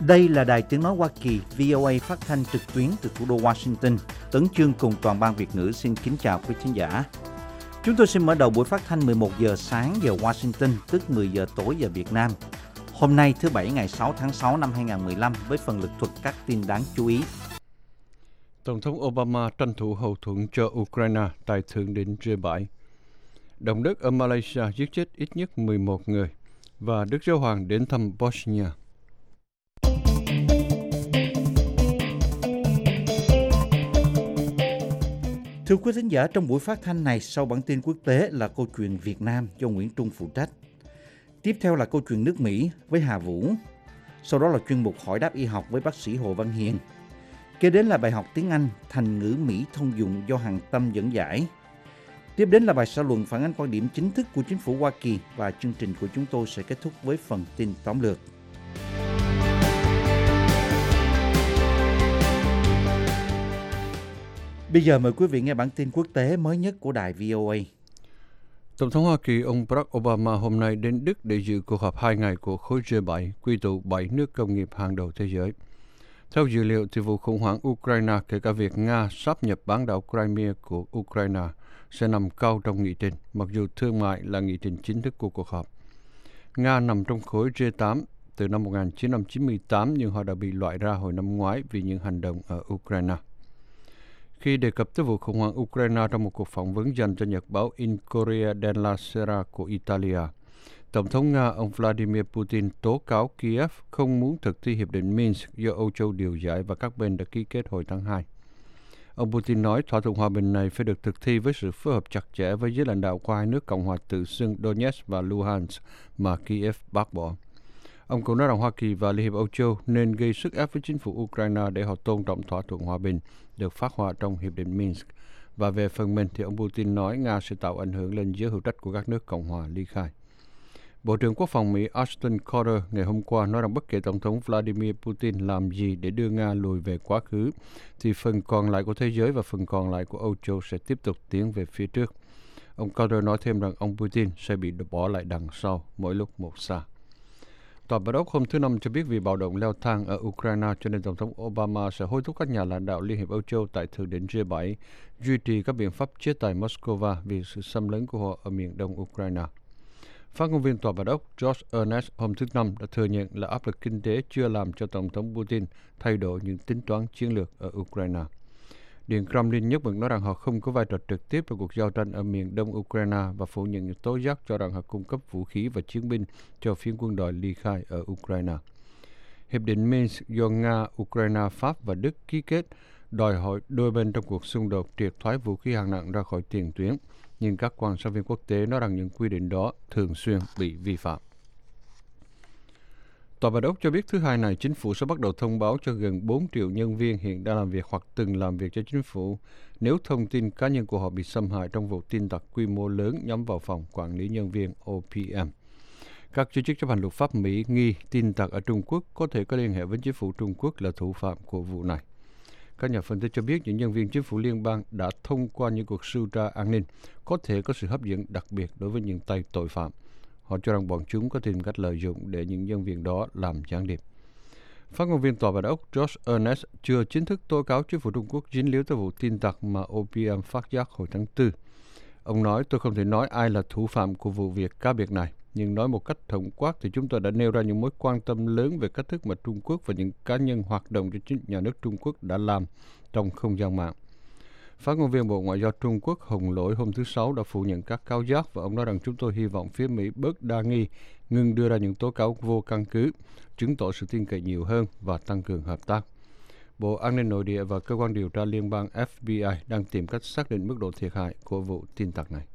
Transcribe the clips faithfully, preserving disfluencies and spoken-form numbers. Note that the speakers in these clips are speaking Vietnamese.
Đây là Đài Tiếng Nói Hoa Kỳ, vê o a phát thanh trực tuyến từ thủ đô Washington. Tấn Chương cùng toàn ban Việt ngữ xin kính chào quý khán giả. Chúng tôi xin mở đầu buổi phát thanh mười một giờ sáng giờ Washington, tức mười giờ tối giờ Việt Nam. Hôm nay thứ Bảy ngày sáu tháng sáu năm hai nghìn không trăm mười lăm với phần lực thuật các tin đáng chú ý. Tổng thống Obama tranh thủ hậu thuẫn cho Ukraine tại thượng đỉnh G bảy. Động đất ở Malaysia giết chết ít nhất mười một người và Đức Giáo Hoàng đến thăm Bosnia. Thưa quý thính giả, trong buổi phát thanh này, sau bản tin quốc tế là câu chuyện Việt Nam do Nguyễn Trung phụ trách. Tiếp theo là câu chuyện nước Mỹ với Hà Vũ. Sau đó là chuyên mục hỏi đáp y học với bác sĩ Hồ Văn Hiền. Kế đến là bài học tiếng Anh thành ngữ Mỹ thông dụng do Hằng Tâm dẫn giải. Tiếp đến là bài xã luận phản ánh quan điểm chính thức của chính phủ Hoa Kỳ và chương trình của chúng tôi sẽ kết thúc với phần tin tóm lược. Bây giờ mời quý vị nghe bản tin quốc tế mới nhất của đài vê o a. Tổng thống Hoa Kỳ ông Barack Obama hôm nay đến Đức để dự cuộc họp hai ngày của khối G bảy, quy tụ bảy nước công nghiệp hàng đầu thế giới. Theo dữ liệu, thì vụ khủng hoảng Ukraine, kể cả việc Nga sáp nhập bán đảo Crimea của Ukraine, sẽ nằm cao trong nghị trình, mặc dù thương mại là nghị trình chính thức của cuộc họp. Nga nằm trong khối G tám từ năm một nghìn chín trăm chín mươi tám, nhưng họ đã bị loại ra hồi năm ngoái vì những hành động ở Ukraine. Khi đề cập tới vụ khủng hoảng Ukraine trong một cuộc phỏng vấn dành cho nhật báo Il Corriere della Sera của Italia, Tổng thống Nga ông Vladimir Putin tố cáo Kiev không muốn thực thi hiệp định Minsk do Âu Châu điều giải và các bên đã ký kết hồi tháng hai. Ông Putin nói thỏa thuận hòa bình này phải được thực thi với sự phối hợp chặt chẽ với giới lãnh đạo của hai nước Cộng hòa tự xưng Donetsk và Luhansk mà Kiev bác bỏ. Ông cũng nói rằng Hoa Kỳ và Liên hiệp Âu Châu nên gây sức ép với chính phủ Ukraine để họ tôn trọng thỏa thuận hòa bình được phác họa trong hiệp định Minsk. Và về phần mình thì ông Putin nói Nga sẽ tạo ảnh hưởng lên giới hữu trách của các nước Cộng hòa ly khai. Bộ trưởng Quốc phòng Mỹ Ashton Carter ngày hôm qua nói rằng bất kể Tổng thống Vladimir Putin làm gì để đưa Nga lùi về quá khứ, thì phần còn lại của thế giới và phần còn lại của Âu Châu sẽ tiếp tục tiến về phía trước. Ông Carter nói thêm rằng ông Putin sẽ bị bỏ lại đằng sau mỗi lúc một xa. Tòa Bạch Ốc hôm thứ Năm cho biết vì bạo động leo thang ở Ukraine cho nên Tổng thống Obama sẽ hối thúc các nhà lãnh đạo Liên hiệp Âu Châu tại thượng đỉnh G bảy duy trì các biện pháp chế tài Moscow vì sự xâm lấn của họ ở miền đông Ukraine. Phát ngôn viên Tòa Bạch Ốc George Ernest hôm thứ Năm đã thừa nhận là áp lực kinh tế chưa làm cho Tổng thống Putin thay đổi những tính toán chiến lược ở Ukraine. Điện Kremlin nhất mực nói rằng họ không có vai trò trực tiếp vào cuộc giao tranh ở miền đông Ukraine và phủ nhận những tố giác cho rằng họ cung cấp vũ khí và chiến binh cho phiến quân đội ly khai ở Ukraine. Hiệp định Minsk do Nga, Ukraine, Pháp và Đức ký kết đòi hỏi đôi bên trong cuộc xung đột triệt thoái vũ khí hạng nặng ra khỏi tiền tuyến, nhưng các quan sát viên quốc tế nói rằng những quy định đó thường xuyên bị vi phạm. Tòa Bạch Ốc cho biết thứ Hai này, chính phủ sẽ bắt đầu thông báo cho gần bốn triệu nhân viên hiện đang làm việc hoặc từng làm việc cho chính phủ nếu thông tin cá nhân của họ bị xâm hại trong vụ tin tặc quy mô lớn nhắm vào phòng quản lý nhân viên O P M. Các giới chức chấp hành luật pháp Mỹ nghi tin tặc ở Trung Quốc có thể có liên hệ với chính phủ Trung Quốc là thủ phạm của vụ này. Các nhà phân tích cho biết những nhân viên chính phủ liên bang đã thông qua những cuộc sưu tra an ninh có thể có sự hấp dẫn đặc biệt đối với những tay tội phạm. Họ cho rằng bọn chúng có tìm cách lợi dụng để những nhân viên đó làm gián điệp. Phát ngôn viên Tòa Bạch Ốc George Ernest chưa chính thức tố cáo chính phủ Trung Quốc dính líu tới vụ tin tặc mà O P M phát giác hồi tháng tư. Ông nói, tôi không thể nói ai là thủ phạm của vụ việc cá biệt này, nhưng nói một cách tổng quát thì chúng tôi đã nêu ra những mối quan tâm lớn về cách thức mà Trung Quốc và những cá nhân hoạt động cho chính nhà nước Trung Quốc đã làm trong không gian mạng. Phát ngôn viên Bộ Ngoại giao Trung Quốc Hồng Lỗi hôm thứ Sáu đã phủ nhận các cáo giác và ông nói rằng chúng tôi hy vọng phía Mỹ bớt đa nghi, ngừng đưa ra những tố cáo vô căn cứ, chứng tỏ sự tin cậy nhiều hơn và tăng cường hợp tác. Bộ An ninh Nội địa và Cơ quan điều tra liên bang F B I đang tìm cách xác định mức độ thiệt hại của vụ tin tặc này.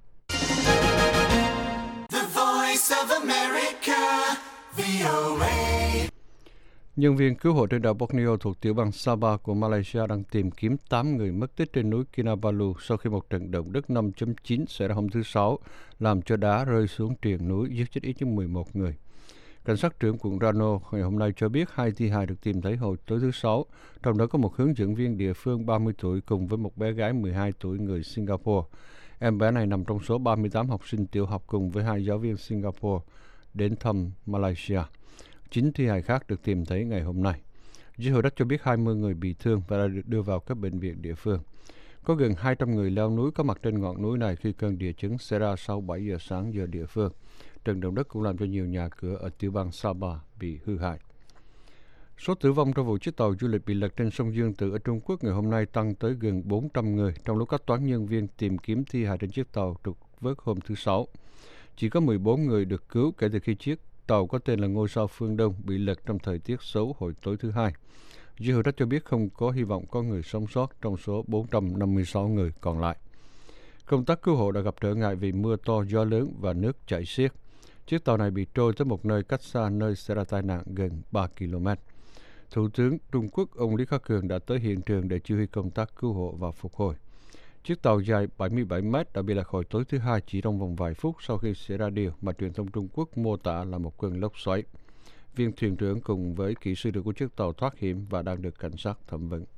The Voice of America, V O A. Nhân viên cứu hộ trên đảo Borneo thuộc tiểu bang Sabah của Malaysia đang tìm kiếm tám người mất tích trên núi Kinabalu sau khi một trận động đất năm chấm chín xảy ra hôm thứ Sáu, làm cho đá rơi xuống triền núi, giết chết ít nhất mười một người. Cảnh sát trưởng quận Rano ngày hôm nay cho biết hai thi hài được tìm thấy hồi tối thứ Sáu, trong đó có một hướng dẫn viên địa phương ba mươi tuổi cùng với một bé gái mười hai tuổi người Singapore. Em bé này nằm trong số ba mươi tám học sinh tiểu học cùng với hai giáo viên Singapore đến thăm Malaysia. Chín thi hài khác được tìm thấy ngày hôm nay. Giới hữu trách cho biết hai mươi người bị thương và đã được đưa vào các bệnh viện địa phương. Có gần hai trăm người leo núi có mặt trên ngọn núi này khi cơn địa chấn xảy ra sau bảy giờ sáng giờ địa phương. Trận động đất cũng làm cho nhiều nhà cửa ở tiểu bang Sabah bị hư hại. Số tử vong trong vụ chiếc tàu du lịch bị lật trên sông Dương Tử ở Trung Quốc ngày hôm nay tăng tới gần bốn trăm người, trong lúc các toán nhân viên tìm kiếm thi hài trên chiếc tàu trục vớt hôm thứ Sáu. Chỉ có mười bốn người được cứu kể từ khi chiếc tàu có tên là Ngôi sao Phương Đông bị lật trong thời tiết xấu hồi tối thứ Hai. Giới hữu trách cho biết không có hy vọng có người sống sót trong số bốn trăm năm mươi sáu người còn lại. Công tác cứu hộ đã gặp trở ngại vì mưa to, gió lớn và nước chảy xiết. Chiếc tàu này bị trôi tới một nơi cách xa nơi xảy ra tai nạn gần ba ki lô mét. Thủ tướng Trung Quốc ông Lý Khắc Cường đã tới hiện trường để chỉ huy công tác cứu hộ và phục hồi. Chiếc tàu dài bảy mươi bảy mét đã bị lật hồi tối thứ Hai chỉ trong vòng vài phút sau khi xảy ra điều mà truyền thông Trung Quốc mô tả là một cơn lốc xoáy. Viên thuyền trưởng cùng với kỹ sư của chiếc tàu thoát hiểm và đang được cảnh sát thẩm vấn.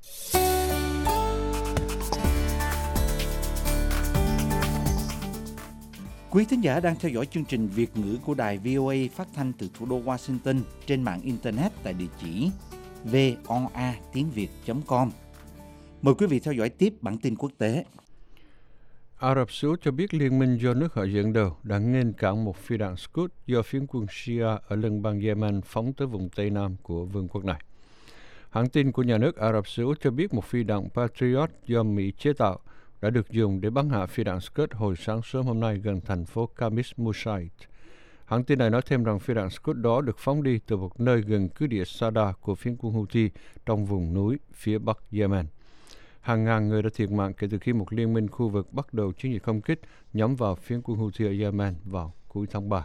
Quý thính giả đang theo dõi chương trình Việt ngữ của đài vê o a phát thanh từ thủ đô Washington trên mạng Internet tại địa chỉ voa tiếng việt chấm com. Mời quý vị theo dõi tiếp bản tin quốc tế. Ả Rập Xê Út cho biết liên minh do nước họ dẫn đầu đã ngăn cản một phi đạn Scud do phiến quân Shia ở lân bang Yemen phóng tới vùng Tây Nam của vương quốc này. Hãng tin của nhà nước Ả Rập Xê Út cho biết một phi đạn Patriot do Mỹ chế tạo đã được dùng để bắn hạ phi đạn Scud hồi sáng sớm hôm nay gần thành phố Khamis Mushait. Hãng tin này nói thêm rằng phi đạn Scud đó được phóng đi từ một nơi gần cứ địa Sada của phiến quân Houthi trong vùng núi phía bắc Yemen. Hàng ngàn người đã thiệt mạng kể từ khi một liên minh khu vực bắt đầu chiến dịch không kích nhắm vào phiến quân Houthi ở Yemen vào cuối tháng ba.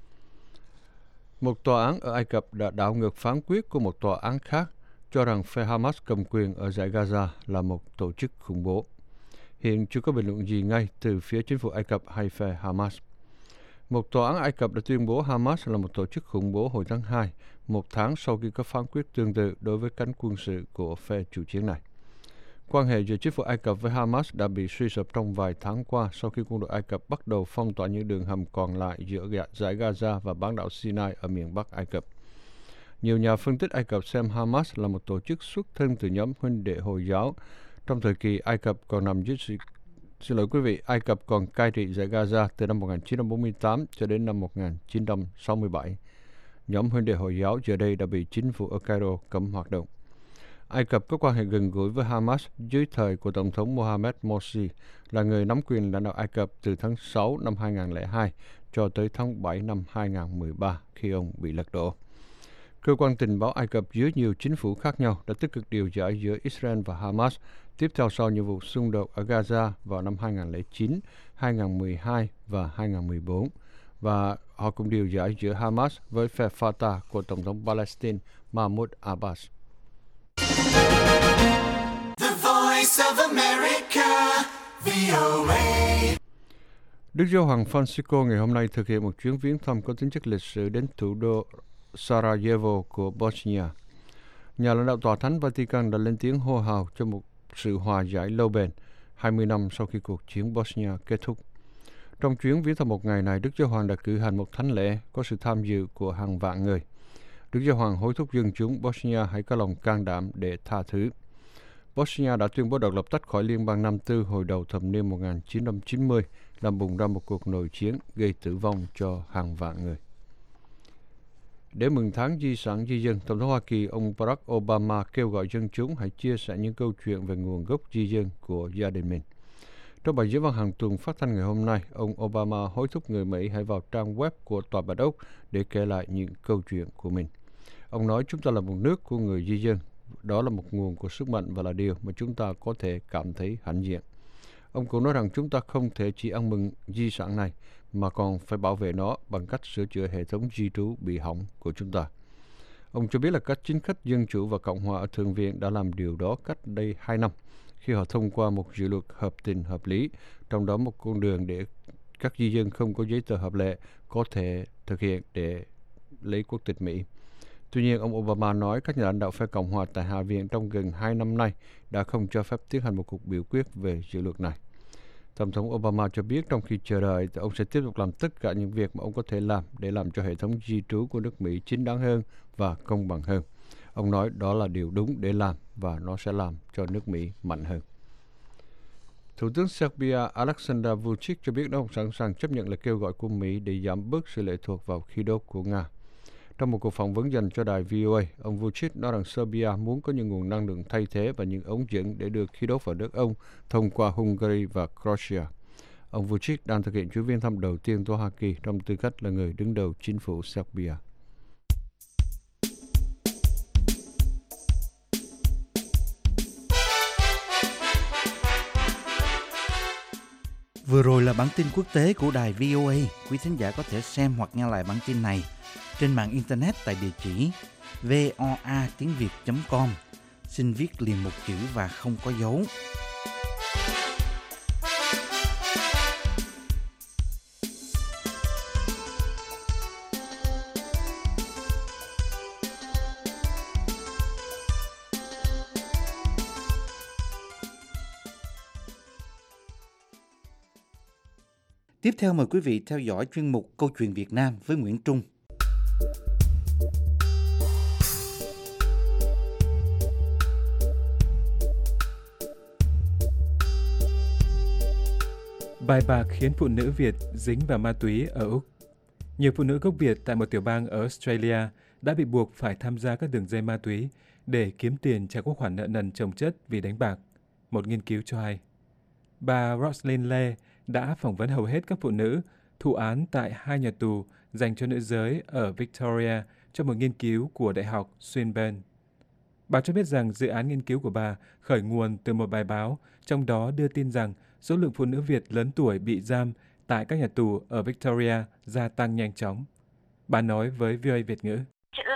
Một tòa án ở Ai Cập đã đảo ngược phán quyết của một tòa án khác cho rằng phe Hamas cầm quyền ở dải Gaza là một tổ chức khủng bố. Hiện chưa có bình luận gì ngay từ phía chính phủ Ai Cập hay phe Hamas. Một tòa án Ai Cập đã tuyên bố Hamas là một tổ chức khủng bố hồi tháng hai, một tháng sau khi có phán quyết tương tự đối với cánh quân sự của phe chủ chiến này. Quan hệ giữa chính phủ Ai Cập với Hamas đã bị suy sụp trong vài tháng qua sau khi quân đội Ai Cập bắt đầu phong tỏa những đường hầm còn lại giữa dải Gaza và bán đảo Sinai ở miền Bắc Ai Cập. Nhiều nhà phân tích Ai Cập xem Hamas là một tổ chức xuất thân từ nhóm huynh đệ Hồi giáo. Trong thời kỳ Ai Cập còn nằm dưới sự... Xin lỗi quý vị, Ai Cập còn cai trị dải Gaza từ năm một nghìn chín trăm bốn mươi tám cho đến năm một nghìn chín trăm sáu mươi bảy. Nhóm huynh đệ Hồi giáo giờ đây đã bị chính phủ ở Cairo cấm hoạt động. Ai Cập có quan hệ gần gũi với Hamas dưới thời của Tổng thống Mohamed Morsi, là người nắm quyền lãnh đạo Ai Cập từ tháng sáu năm hai nghìn không trăm lẻ hai cho tới tháng bảy năm hai nghìn không trăm mười ba khi ông bị lật đổ. Cơ quan tình báo Ai Cập dưới nhiều chính phủ khác nhau đã tích cực điều giải giữa Israel và Hamas tiếp theo sau những vụ xung đột ở Gaza vào năm hai nghìn không trăm lẻ chín, hai nghìn không trăm mười hai và hai nghìn không trăm mười bốn, và họ cũng điều giải giữa Hamas với phe Fatah của Tổng thống Palestine Mahmoud Abbas. The Voice of America, vê o a. Đức Giáo hoàng Francisco ngày hôm nay thực hiện một chuyến viếng thăm có tính chất lịch sử đến thủ đô Sarajevo của Bosnia. Nhà lãnh đạo Tòa Thánh Vatican đã lên tiếng hô hào cho một sự hòa giải lâu bền hai mươi năm sau khi cuộc chiến Bosnia kết thúc. Trong chuyến viếng thăm một ngày này, Đức Giáo hoàng đã cử hành một thánh lễ có sự tham dự của hàng vạn người. Đức Giáo hoàng hối thúc dân chúng Bosnia hãy có lòng can đảm để tha thứ. Bosnia đã tuyên bố độc lập tách khỏi Liên bang Nam Tư hồi đầu thập niên một nghìn chín trăm chín mươi, làm bùng ra một cuộc nội chiến gây tử vong cho hàng vạn người. Để mừng tháng di sản di dân, Tổng thống Hoa Kỳ ông Barack Obama kêu gọi dân chúng hãy chia sẻ những câu chuyện về nguồn gốc di dân của gia đình mình. Trong bài diễn văn hàng tuần phát thanh ngày hôm nay, ông Obama hối thúc người Mỹ hãy vào trang web của Tòa Bạch Ốc để kể lại những câu chuyện của mình. Ông nói chúng ta là một nước của người di dân. Đó là một nguồn của sức mạnh và là điều mà chúng ta có thể cảm thấy hãnh diện. Ông cũng nói rằng chúng ta không thể chỉ ăn mừng di sản này, mà còn phải bảo vệ nó bằng cách sửa chữa hệ thống di trú bị hỏng của chúng ta. Ông cho biết là các chính khách Dân Chủ và Cộng hòa ở Thượng viện đã làm điều đó cách đây hai năm, khi họ thông qua một dự luật hợp tình hợp lý, trong đó một con đường để các di dân không có giấy tờ hợp lệ có thể thực hiện để lấy quốc tịch Mỹ. Tuy nhiên, ông Obama nói các nhà lãnh đạo phe Cộng hòa tại Hạ viện trong gần hai năm nay đã không cho phép tiến hành một cuộc biểu quyết về dự luật này. Tổng thống Obama cho biết trong khi chờ đợi, ông sẽ tiếp tục làm tất cả những việc mà ông có thể làm để làm cho hệ thống di trú của nước Mỹ chính đáng hơn và công bằng hơn. Ông nói đó là điều đúng để làm và nó sẽ làm cho nước Mỹ mạnh hơn. Thủ tướng Serbia Aleksandar Vučić cho biết ông sẵn sàng chấp nhận lời kêu gọi của Mỹ để giảm bớt sự lệ thuộc vào khí đốt của Nga. Trong một cuộc phỏng vấn dành cho đài vê o a, ông Vučić nói rằng Serbia muốn có những nguồn năng lượng thay thế và những ống dẫn để đưa khí đốt vào nước ông thông qua Hungary và Croatia. Ông Vučić đang thực hiện chuyến viếng thăm đầu tiên tới Hoa Kỳ trong tư cách là người đứng đầu chính phủ Serbia. Vừa rồi là bản tin quốc tế của đài vê o a. Quý thính giả có thể xem hoặc nghe lại bản tin này trên mạng Internet tại địa chỉ voa tiếng việt chấm com. Xin viết liền một chữ và không có dấu. Tiếp theo mời quý vị theo dõi chuyên mục Câu chuyện Việt Nam với Nguyễn Trung. Bài bạc khiến phụ nữ Việt dính vào ma túy ở Úc. Nhiều phụ nữ gốc Việt tại một tiểu bang ở Australia đã bị buộc phải tham gia các đường dây ma túy để kiếm tiền trả các khoản nợ nần chồng chất vì đánh bạc. Một nghiên cứu cho hay. Bà Roslyn Lê đã phỏng vấn hầu hết các phụ nữ thụ án tại hai nhà tù dành cho nữ giới ở Victoria trong một nghiên cứu của Đại học Swinburne. Bà cho biết rằng dự án nghiên cứu của bà khởi nguồn từ một bài báo, trong đó đưa tin rằng số lượng phụ nữ Việt lớn tuổi bị giam tại các nhà tù ở Victoria gia tăng nhanh chóng. Bà nói với vê o a Việt ngữ.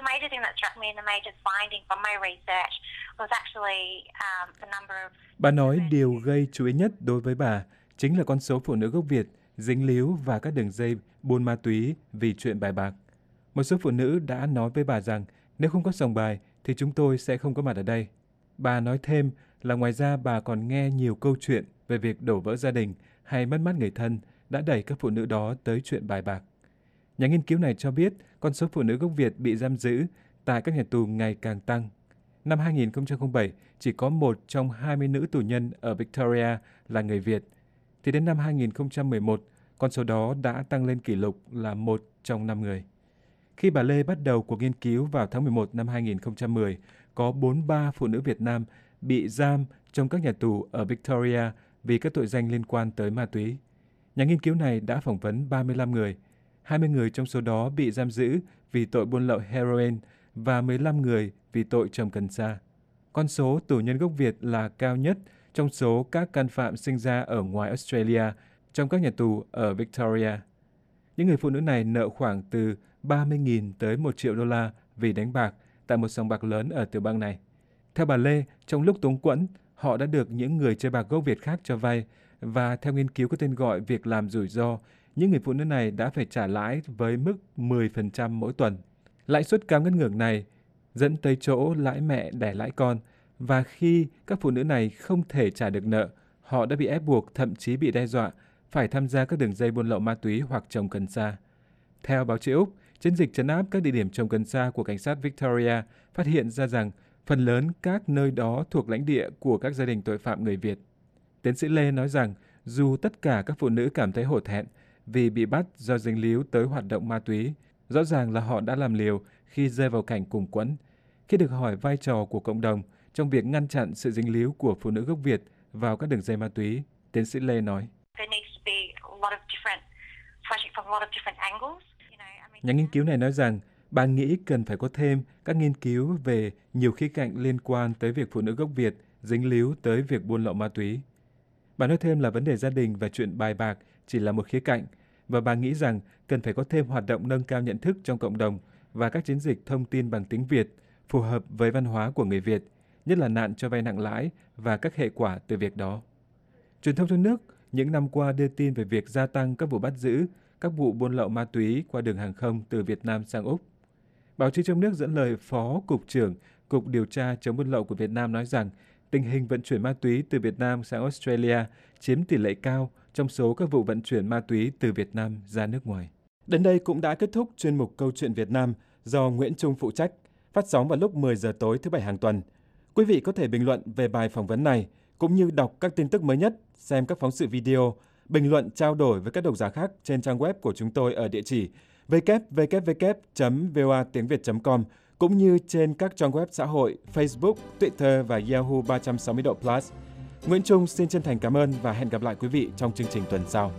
Bà nói điều gây chú ý nhất đối với bà chính là con số phụ nữ gốc Việt dính líu vào các đường dây buôn ma túy vì chuyện bài bạc. Một số phụ nữ đã nói với bà rằng nếu không có sòng bài thì chúng tôi sẽ không có mặt ở đây. Bà nói thêm là ngoài ra bà còn nghe nhiều câu chuyện về việc đổ vỡ gia đình hay mất mát người thân đã đẩy các phụ nữ đó tới chuyện bài bạc. Nhà nghiên cứu này cho biết con số phụ nữ gốc Việt bị giam giữ tại các nhà tù ngày càng tăng. Năm hai nghìn không trăm lẻ bảy, chỉ có một trong hai mươi nữ tù nhân ở Victoria là người Việt. Thì đến năm hai nghìn không trăm mười một, con số đó đã tăng lên kỷ lục là một trong năm người. Khi bà Lê bắt đầu cuộc nghiên cứu vào tháng mười một năm hai nghìn không trăm mười, có bốn mươi ba phụ nữ Việt Nam bị giam trong các nhà tù ở Victoria vì các tội danh liên quan tới ma túy. Nhà nghiên cứu này đã phỏng vấn ba mươi lăm người. hai mươi người trong số đó bị giam giữ vì tội buôn lậu heroin và mười lăm người vì tội trồng cần sa. Con số tù nhân gốc Việt là cao nhất trong số các can phạm sinh ra ở ngoài Australia trong các nhà tù ở Victoria. Những người phụ nữ này nợ khoảng từ ba mươi nghìn tới một triệu đô la vì đánh bạc tại một sòng bạc lớn ở tiểu bang này. Theo bà Lê, trong lúc túng quẫn, họ đã được những người chơi bạc gốc Việt khác cho vay và theo nghiên cứu có tên gọi việc làm rủi ro, những người phụ nữ này đã phải trả lãi với mức mười phần trăm mỗi tuần. Lãi suất cao ngất ngưỡng này dẫn tới chỗ lãi mẹ đẻ lãi con, và khi các phụ nữ này không thể trả được nợ, họ đã bị ép buộc, thậm chí bị đe dọa phải tham gia các đường dây buôn lậu ma túy hoặc trồng cần sa. Theo báo chí Úc, chiến dịch trấn áp các địa điểm trồng cần sa của cảnh sát Victoria phát hiện ra rằng phần lớn các nơi đó thuộc lãnh địa của các gia đình tội phạm người Việt. Tiến sĩ Lê nói rằng dù tất cả các phụ nữ cảm thấy hổ thẹn vì bị bắt do dính líu tới hoạt động ma túy, rõ ràng là họ đã làm liều khi rơi vào cảnh cùng quẫn. Khi được hỏi vai trò của cộng đồng trong việc ngăn chặn sự dính líu của phụ nữ gốc Việt vào các đường dây ma túy, tiến sĩ Lê nói. Nhà nghiên cứu này nói rằng bà nghĩ cần phải có thêm các nghiên cứu về nhiều khía cạnh liên quan tới việc phụ nữ gốc Việt dính líu tới việc buôn lậu ma túy. Bà nói thêm là vấn đề gia đình và chuyện bài bạc chỉ là một khía cạnh, và bà nghĩ rằng cần phải có thêm hoạt động nâng cao nhận thức trong cộng đồng và các chiến dịch thông tin bằng tiếng Việt phù hợp với văn hóa của người Việt, nhất là nạn cho vay nặng lãi và các hệ quả từ việc đó. Truyền thông trong nước những năm qua đưa tin về việc gia tăng các vụ bắt giữ, các vụ buôn lậu ma túy qua đường hàng không từ Việt Nam sang Úc. Báo chí trong nước dẫn lời Phó Cục trưởng Cục Điều tra chống buôn lậu của Việt Nam nói rằng tình hình vận chuyển ma túy từ Việt Nam sang Australia chiếm tỷ lệ cao trong số các vụ vận chuyển ma túy từ Việt Nam ra nước ngoài. Đến đây cũng đã kết thúc chuyên mục Câu chuyện Việt Nam do Nguyễn Trung phụ trách, phát sóng vào lúc mười giờ tối thứ Bảy hàng tuần. Quý vị có thể bình luận về bài phỏng vấn này, cũng như đọc các tin tức mới nhất, xem các phóng sự video, bình luận trao đổi với các độc giả khác trên trang web của chúng tôi ở địa chỉ w w w chấm v o a tiếng việt chấm com, cũng như trên các trang web xã hội Facebook, Twitter và Yahoo ba trăm sáu mươi độ Plus. Nguyễn Trung xin chân thành cảm ơn và hẹn gặp lại quý vị trong chương trình tuần sau.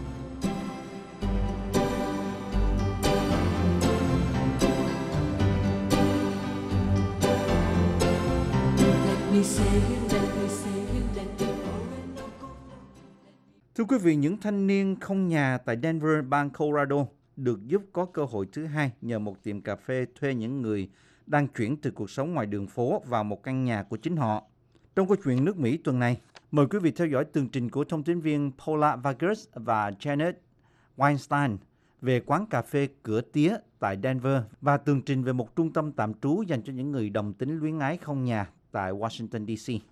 Thưa quý vị, những thanh niên không nhà tại Denver, bang Colorado được giúp có cơ hội thứ hai nhờ một tiệm cà phê thuê những người đang chuyển từ cuộc sống ngoài đường phố vào một căn nhà của chính họ. Trong câu chuyện nước Mỹ tuần này, mời quý vị theo dõi tường trình của thông tin viên Paula Vargas và Janet Weinstein về quán cà phê Cửa Tía tại Denver và tường trình về một trung tâm tạm trú dành cho những người đồng tính luyến ái không nhà tại Washington, D C.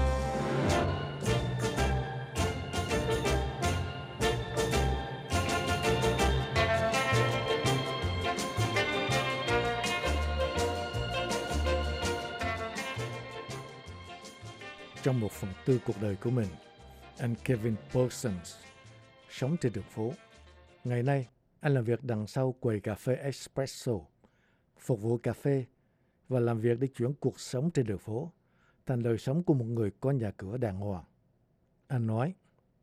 Trong một phần tư cuộc đời của mình, anh Kevin Parsons sống trên đường phố. Ngày nay, anh làm việc đằng sau quầy cà phê espresso, phục vụ cà phê và làm việc để chuyển cuộc sống trên đường phố thành đời sống của một người có nhà cửa đàng hoàng. Anh nói,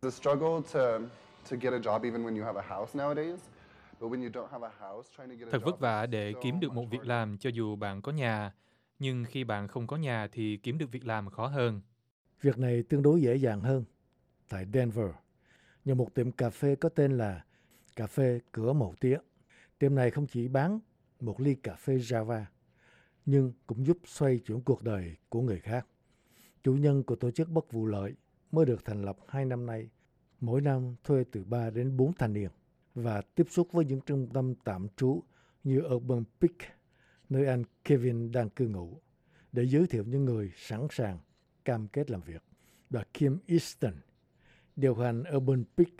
thật vất vả để kiếm được một việc làm cho dù bạn có nhà, nhưng khi bạn không có nhà thì kiếm được việc làm khó hơn. Việc này tương đối dễ dàng hơn. Tại Denver, nhờ một tiệm cà phê có tên là Cà phê Cửa Màu Tía. Tiệm này không chỉ bán một ly cà phê Java, nhưng cũng giúp xoay chuyển cuộc đời của người khác. Chủ nhân của tổ chức bất vụ lợi mới được thành lập hai năm nay, mỗi năm thuê từ ba đến bốn thanh niên và tiếp xúc với những trung tâm tạm trú như Urban Peak, nơi anh Kevin đang cư ngụ, để giới thiệu những người sẵn sàng cam kết làm việc. Bà Kim Easton, điều hành Urban Peak,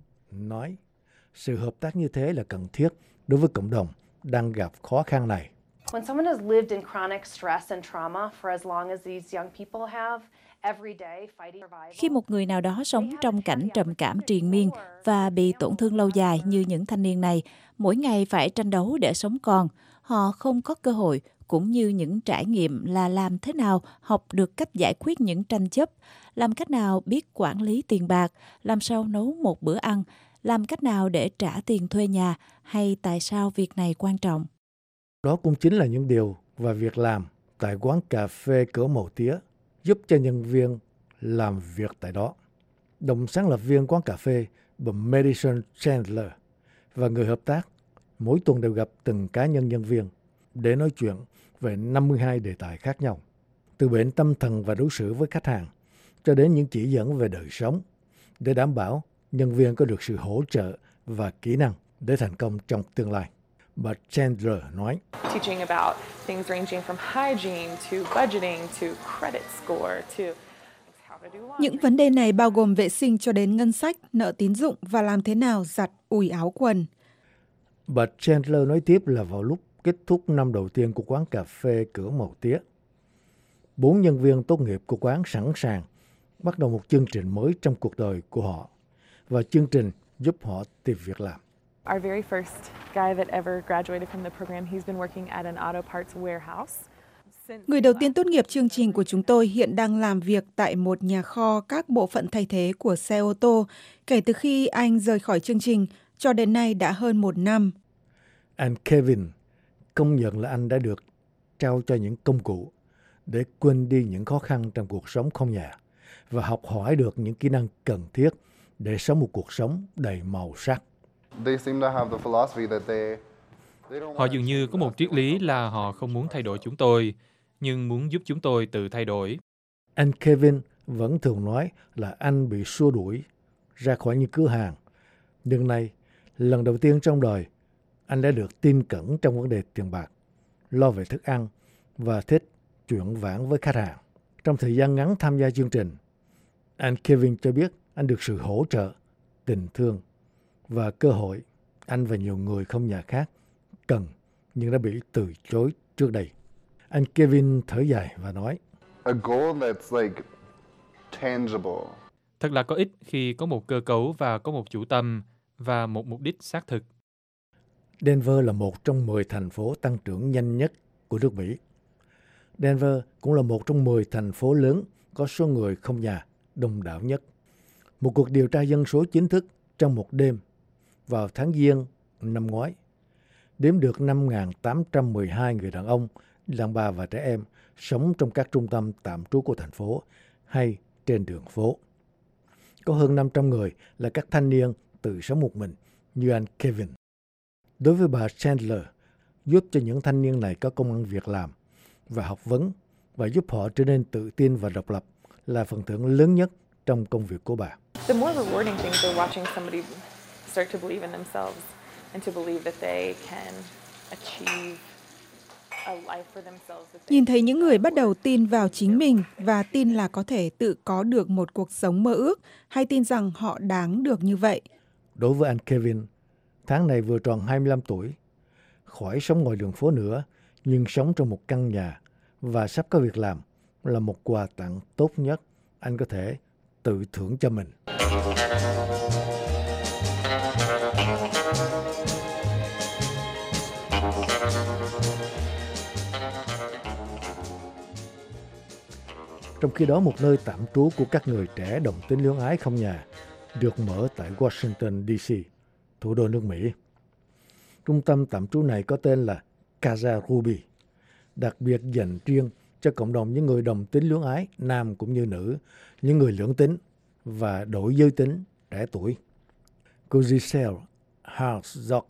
nói sự hợp tác như thế là cần thiết đối với cộng đồng đang gặp khó khăn này. When someone has lived in chronic stress and trauma for as long as these young people have, every day fighting survival. Khi một người nào đó sống trong cảnh trầm cảm triền miên và bị tổn thương lâu dài như những thanh niên này, mỗi ngày phải tranh đấu để sống còn, họ không có cơ hội cũng như những trải nghiệm là làm thế nào học được cách giải quyết những tranh chấp, làm cách nào biết quản lý tiền bạc, làm sao nấu một bữa ăn, làm cách nào để trả tiền thuê nhà, hay tại sao việc này quan trọng. Đó cũng chính là những điều và việc làm tại quán cà phê Cửa Màu Tía giúp cho nhân viên làm việc tại đó. Đồng sáng lập viên quán cà phê bà Madison Chandler và người hợp tác mỗi tuần đều gặp từng cá nhân nhân viên để nói chuyện về năm mươi hai đề tài khác nhau, từ bệnh tâm thần và đối xử với khách hàng cho đến những chỉ dẫn về đời sống, để đảm bảo nhân viên có được sự hỗ trợ và kỹ năng để thành công trong tương lai. Bà Chandler nói, Teaching about things ranging from hygiene to budgeting to credit score to how to do laundry. Những vấn đề này bao gồm vệ sinh cho đến ngân sách, nợ tín dụng và làm thế nào giặt ủi áo quần. Bà Chandler nói tiếp là vào lúc kết thúc năm đầu tiên của quán cà phê Cửa Màu Tía, bốn nhân viên tốt nghiệp của quán sẵn sàng bắt đầu một chương trình mới trong cuộc đời của họ, và chương trình giúp họ tìm việc làm. Our very first guy that ever graduated from the program, he's been working at an auto parts warehouse. Người đầu tiên tốt nghiệp chương trình của chúng tôi hiện đang làm việc tại một nhà kho các bộ phận thay thế của xe ô tô. Kể từ khi anh rời khỏi chương trình, cho đến nay đã hơn một năm. Anh Kevin công nhận là anh đã được trao cho những công cụ để quên đi những khó khăn trong cuộc sống không nhà và học hỏi được những kỹ năng cần thiết để sống một cuộc sống đầy màu sắc. Họ dường như có một triết lý là họ không muốn thay đổi chúng tôi, nhưng muốn giúp chúng tôi tự thay đổi. Anh Kevin vẫn thường nói là anh bị xua đuổi ra khỏi những cửa hàng. Nhưng nay, lần đầu tiên trong đời, anh đã được tin cẩn trong vấn đề tiền bạc, lo về thức ăn và thích chuyện vãn với khách hàng. Trong thời gian ngắn tham gia chương trình, anh Kevin cho biết anh được sự hỗ trợ tình thương và cơ hội anh và nhiều người không nhà khác cần nhưng đã bị từ chối trước đây. Anh Kevin thở dài và nói, A goal that's like tangible. Thật là có ích khi có một cơ cấu và có một chủ tâm và một mục đích xác thực. Denver là một trong mười thành phố tăng trưởng nhanh nhất của nước Mỹ. Denver cũng là một trong mười thành phố lớn có số người không nhà đông đảo nhất. Một cuộc điều tra dân số chính thức trong một đêm vào tháng Giêng năm ngoái đếm được năm nghìn tám trăm mười hai người đàn ông, đàn bà và trẻ em sống trong các trung tâm tạm trú của thành phố hay trên đường phố. Có hơn năm trăm người là các thanh niên tự sống một mình như anh Kevin. Đối với bà Chandler, giúp cho những thanh niên này có công ăn việc làm và học vấn và giúp họ trở nên tự tin và độc lập là phần thưởng lớn nhất trong công việc của bà. The more rewarding things are watching somebody start to believe in themselves and to believe that they can achieve a life for themselves. Nhìn thấy những người bắt đầu tin vào chính mình và tin là có thể tự có được một cuộc sống mơ ước hay tin rằng họ đáng được như vậy. Đối với anh Kevin, tháng này vừa tròn hai mươi lăm tuổi, khỏi sống ngoài đường phố nữa, nhưng sống trong một căn nhà và sắp có việc làm là một quà tặng tốt nhất anh có thể tự thưởng cho mình. Trong khi đó, một nơi tạm trú của các người trẻ đồng tính luyến ái không nhà được mở tại Washington, D C, thủ đô nước Mỹ. Trung tâm tạm trú này có tên là Casa Ruby, đặc biệt dành riêng cho cộng đồng những người đồng tính luyến ái, nam cũng như nữ, những người lưỡng tính và đổi giới tính trẻ tuổi. Cô Giselle Harzog,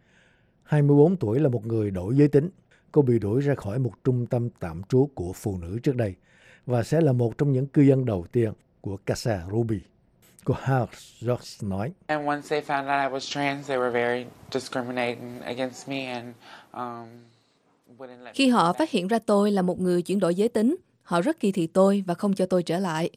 hai mươi bốn tuổi, là một người đổi giới tính. Cô bị đuổi ra khỏi một trung tâm tạm trú của phụ nữ trước đây và sẽ là một trong những cư dân đầu tiên của Casa Ruby. Cô Harzog nói, And once they found out I was trans, they were very discriminating against me and um Khi họ phát hiện ra tôi là một người chuyển đổi giới tính, họ rất kỳ thị tôi và không cho tôi trở lại.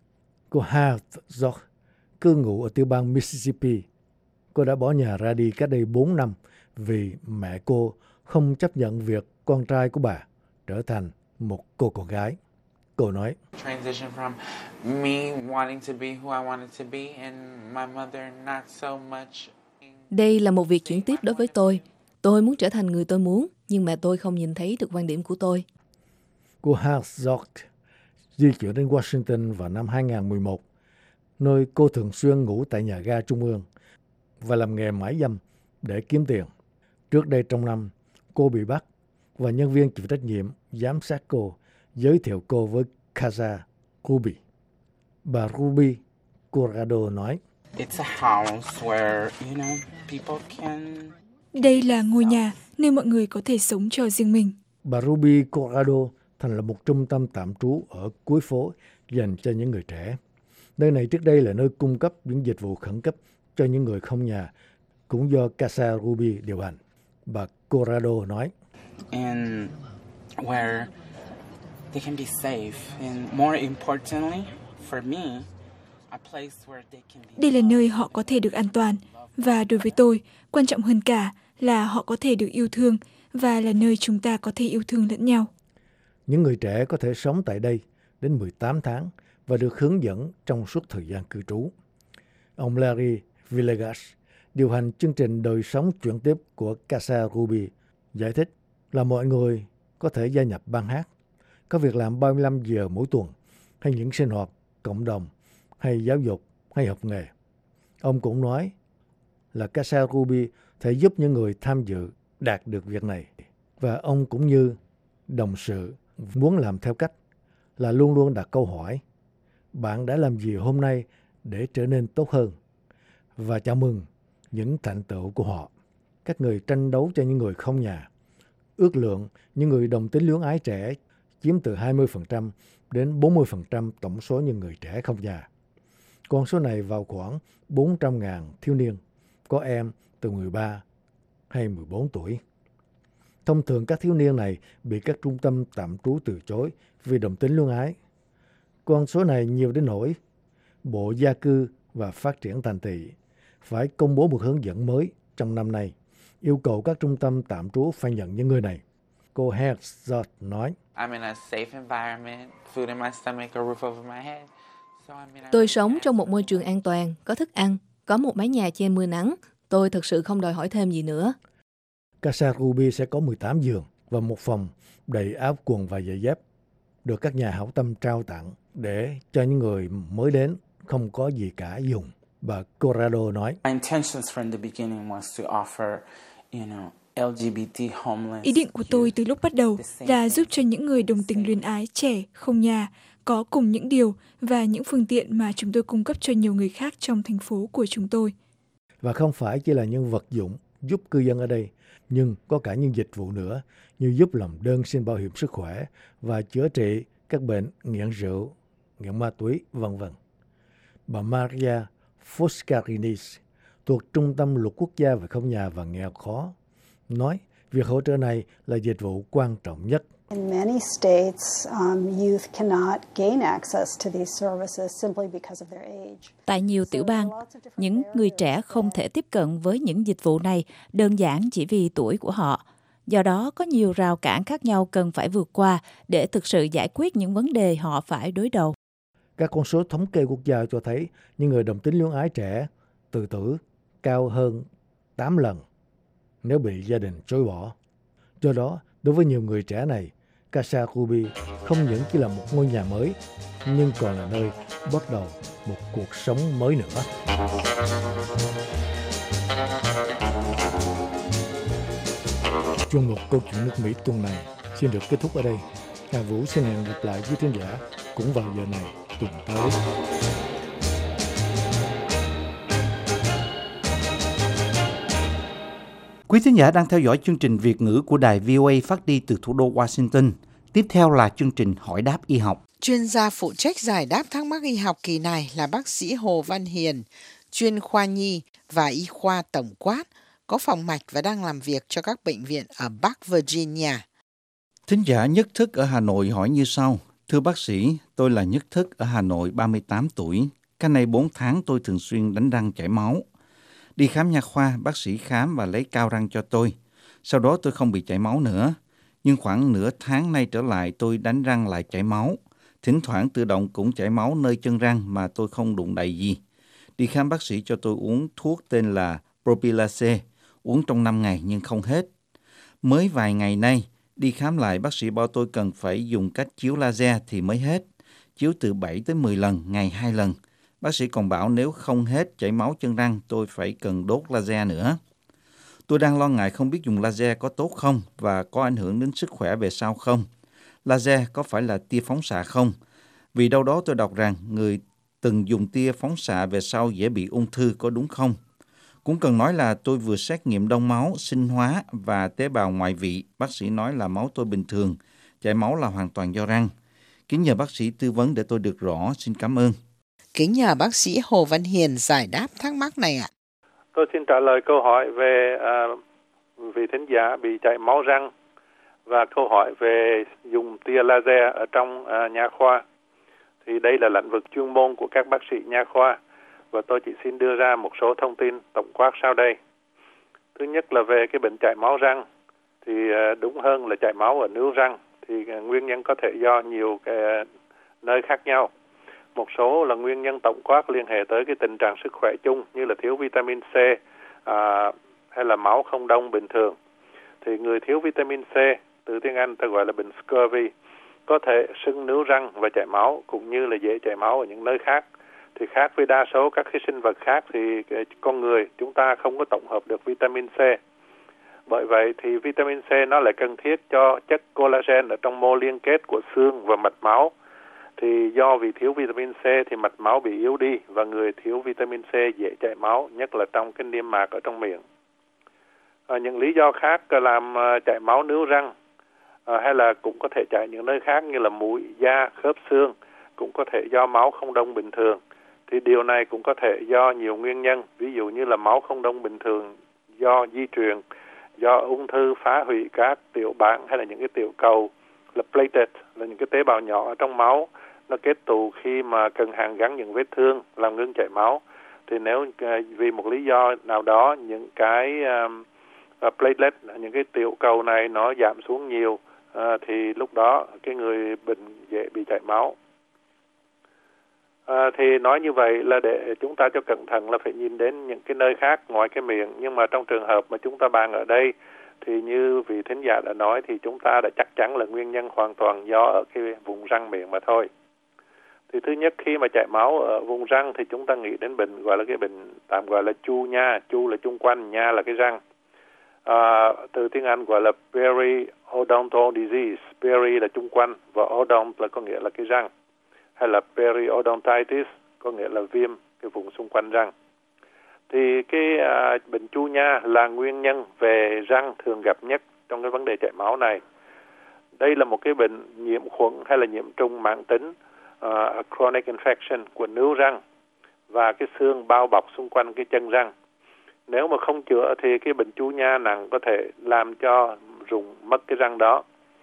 Cô Harzog cư ngụ ở tiểu bang Mississippi. Cô đã bỏ nhà ra đi cách đây bốn năm vì mẹ cô không chấp nhận việc con trai của bà trở thành một cô con gái. Cô nói, Transition from me wanting to be who I wanted to be and my mother not so much. Đây là một việc chuyển tiếp đối với tôi. Tôi muốn trở thành người tôi muốn, nhưng mẹ tôi không nhìn thấy được quan điểm của tôi. Cô Harzog di chuyển đến Washington vào năm hai nghìn không trăm mười một, nơi cô thường xuyên ngủ tại nhà ga trung ương và làm nghề mãi dâm để kiếm tiền. Trước đây trong năm, cô bị bắt và nhân viên chịu trách nhiệm giám sát cô giới thiệu cô với Casa Ruby. Bà Ruby Corrado nói, It's a house where, you know, people can... Đây là ngôi nhà nơi mọi người có thể sống cho riêng mình. Bà Ruby Corrado thành lập một trung tâm tạm trú ở cuối phố dành cho những người trẻ. Nơi này trước đây là nơi cung cấp những dịch vụ khẩn cấp cho những người không nhà, cũng do Casa Ruby điều hành. Bà Corrado nói, And where they can be safe and more importantly for me, a place where they can be... Đây là nơi họ có thể được an toàn và đối với tôi, quan trọng hơn cả là họ có thể được yêu thương và là nơi chúng ta có thể yêu thương lẫn nhau. Những người trẻ có thể sống tại đây đến mười tám tháng và được hướng dẫn trong suốt thời gian cư trú. Ông Larry Villegas, điều hành chương trình đời sống chuyển tiếp của Casa Ruby, giải thích là mọi người có thể gia nhập ban hát, có việc làm ba mươi lăm giờ mỗi tuần, hay những sinh hoạt cộng đồng, hay giáo dục, hay học nghề. Ông cũng nói là Casa Ruby thể giúp những người tham dự đạt được việc này. Và ông cũng như đồng sự muốn làm theo cách là luôn luôn đặt câu hỏi, bạn đã làm gì hôm nay để trở nên tốt hơn? Và chào mừng những thành tựu của họ. Các người tranh đấu cho những người không nhà. Ước lượng những người đồng tính luyến ái trẻ chiếm từ hai mươi phần trăm đến bốn mươi phần trăm tổng số những người trẻ không nhà. Con số này vào khoảng bốn trăm nghìn thiếu niên, có em từ mười ba hay mười bốn tuổi. Thông thường các thiếu niên này bị các trung tâm tạm trú từ chối vì đồng tính luyến ái. Con số này nhiều đến nỗi Bộ Gia cư và Phát triển Thành thị phải công bố một hướng dẫn mới trong năm nay, yêu cầu các trung tâm tạm trú phải nhận những người này. Cô Herzog nói, tôi sống trong một môi trường an toàn, có thức ăn, có một mái nhà che mưa nắng. Tôi thực sự không đòi hỏi thêm gì nữa. Casa Ruby sẽ có mười tám giường và một phòng đầy áo quần và giày dép, được các nhà hảo tâm trao tặng để cho những người mới đến không có gì cả dùng. Bà Corrado nói, ý định của tôi từ lúc bắt đầu là giúp cho những người đồng tính luyến ái trẻ, không nhà, có cùng những điều và những phương tiện mà chúng tôi cung cấp cho nhiều người khác trong thành phố của chúng tôi. Và không phải chỉ là những vật dụng giúp cư dân ở đây, nhưng có cả những dịch vụ nữa, như giúp làm đơn xin bảo hiểm sức khỏe và chữa trị các bệnh nghiện rượu, nghiện ma túy, vân vân. Bà Maria Foscarinis thuộc Trung tâm Luật Quốc gia về không nhà và nghèo khó nói việc hỗ trợ này là dịch vụ quan trọng nhất. In many states, um, youth cannot gain access to these services simply because of their age. Tại nhiều tiểu bang, những người trẻ không thể tiếp cận với những dịch vụ này đơn giản chỉ vì tuổi của họ. Do đó, có nhiều rào cản khác nhau cần phải vượt qua để thực sự giải quyết những vấn đề họ phải đối đầu. Các con số thống kê quốc gia cho thấy những người đồng tính luyến ái trẻ tự tử cao hơn tám lần nếu bị gia đình chối bỏ. Do đó, đối với nhiều người trẻ này, Casa Ruby không những chỉ là một ngôi nhà mới, nhưng còn là nơi bắt đầu một cuộc sống mới nữa. Chuyên mục Câu chuyện nước Mỹ tuần này xin được kết thúc ở đây. Hà Vũ xin hẹn gặp lại quý khán giả cũng vào giờ này tuần tới. Quý thính giả đang theo dõi chương trình Việt ngữ của đài vê o a phát đi từ thủ đô Washington. Tiếp theo là chương trình Hỏi đáp y học. Chuyên gia phụ trách giải đáp thắc mắc y học kỳ này là bác sĩ Hồ Văn Hiền, chuyên khoa nhi và y khoa tổng quát, có phòng mạch và đang làm việc cho các bệnh viện ở Bắc Virginia. Thính giả Nhất Thức ở Hà Nội hỏi như sau. Thưa bác sĩ, tôi là Nhất Thức ở Hà Nội, ba mươi tám tuổi. Cách này bốn tháng tôi thường xuyên đánh răng chảy máu. Đi khám nha khoa, bác sĩ khám và lấy cao răng cho tôi. Sau đó tôi không bị chảy máu nữa. Nhưng khoảng nửa tháng nay trở lại tôi đánh răng lại chảy máu. Thỉnh thoảng tự động cũng chảy máu nơi chân răng mà tôi không đụng đậy gì. Đi khám bác sĩ cho tôi uống thuốc tên là Propylase, uống trong năm ngày nhưng không hết. Mới vài ngày nay, đi khám lại bác sĩ bảo tôi cần phải dùng cách chiếu laser thì mới hết. Chiếu từ bảy tới mười lần, ngày hai lần. Bác sĩ còn bảo nếu không hết chảy máu chân răng, tôi phải cần đốt laser nữa. Tôi đang lo ngại không biết dùng laser có tốt không và có ảnh hưởng đến sức khỏe về sau không. Laser có phải là tia phóng xạ không? Vì đâu đó tôi đọc rằng người từng dùng tia phóng xạ về sau dễ bị ung thư, có đúng không? Cũng cần nói là tôi vừa xét nghiệm đông máu, sinh hóa và tế bào ngoại vị. Bác sĩ nói là máu tôi bình thường, chảy máu là hoàn toàn do răng. Kính nhờ bác sĩ tư vấn để tôi được rõ. Xin cảm ơn. Kính nhờ bác sĩ Hồ Văn Hiền giải đáp thắc mắc này ạ. Tôi xin trả lời câu hỏi về uh, vị thính giả bị chảy máu răng và câu hỏi về dùng tia laser ở trong uh, nha khoa. Thì đây là lĩnh vực chuyên môn của các bác sĩ nha khoa và tôi chỉ xin đưa ra một số thông tin tổng quát sau đây. Thứ nhất là về cái bệnh chảy máu răng thì uh, đúng hơn là chảy máu ở nướu răng thì uh, nguyên nhân có thể do nhiều cái uh, nơi khác nhau. Một số là nguyên nhân tổng quát liên hệ tới cái tình trạng sức khỏe chung như là thiếu vitamin C à, hay là máu không đông bình thường. Thì người thiếu vitamin C, từ tiếng Anh ta gọi là bệnh scurvy, có thể sưng nướu răng và chảy máu cũng như là dễ chảy máu ở những nơi khác. Thì khác với đa số các cái sinh vật khác thì con người chúng ta không có tổng hợp được vitamin C. Bởi vậy thì vitamin C nó lại cần thiết cho chất collagen ở trong mô liên kết của xương và mạch máu. Thì do vì thiếu vitamin C thì mạch máu bị yếu đi và người thiếu vitamin C dễ chảy máu, nhất là trong cái niêm mạc ở trong miệng. À, những lý do khác làm chảy máu nướu răng à, hay là cũng có thể chảy những nơi khác như là mũi, da, khớp xương, cũng có thể do máu không đông bình thường. Thì điều này cũng có thể do nhiều nguyên nhân, ví dụ như là máu không đông bình thường do di truyền, do ung thư phá hủy các tiểu bảng hay là những cái tiểu cầu là platelet, là những cái tế bào nhỏ ở trong máu, nó kết tụ khi mà cần hàn gắn những vết thương làm ngưng chảy máu. thì nếu vì một lý do nào đó những cái um, platelet, những cái tiểu cầu này nó giảm xuống nhiều, uh, thì lúc đó cái người bệnh dễ bị chảy máu. À, thì nói như vậy là để chúng ta cho cẩn thận là phải nhìn đến những cái nơi khác ngoài cái miệng. Nhưng mà trong trường hợp mà chúng ta bàn ở đây thì như vị thính giả đã nói thì chúng ta đã chắc chắn là nguyên nhân hoàn toàn do ở cái vùng răng miệng mà thôi. Thì thứ nhất, khi mà chảy máu ở vùng răng thì chúng ta nghĩ đến bệnh gọi là cái bệnh tạm gọi là chu nha. Chu là chung quanh, nha là cái răng. À, từ tiếng Anh gọi là periodontal disease. Peri là chung quanh và odont là có nghĩa là cái răng. Hay là periodontitis có nghĩa là viêm cái vùng xung quanh răng. Thì cái à, bệnh chu nha là nguyên nhân về răng thường gặp nhất trong cái vấn đề chảy máu này. Đây là một cái bệnh nhiễm khuẩn hay là nhiễm trùng mãn tính, uh, chronic infection của nướu răng và cái xương bao bọc xung quanh cái chân răng. Nếu mà không chữa thì cái bệnh chu nha nặng có thể làm cho rụng mất cái răng đó.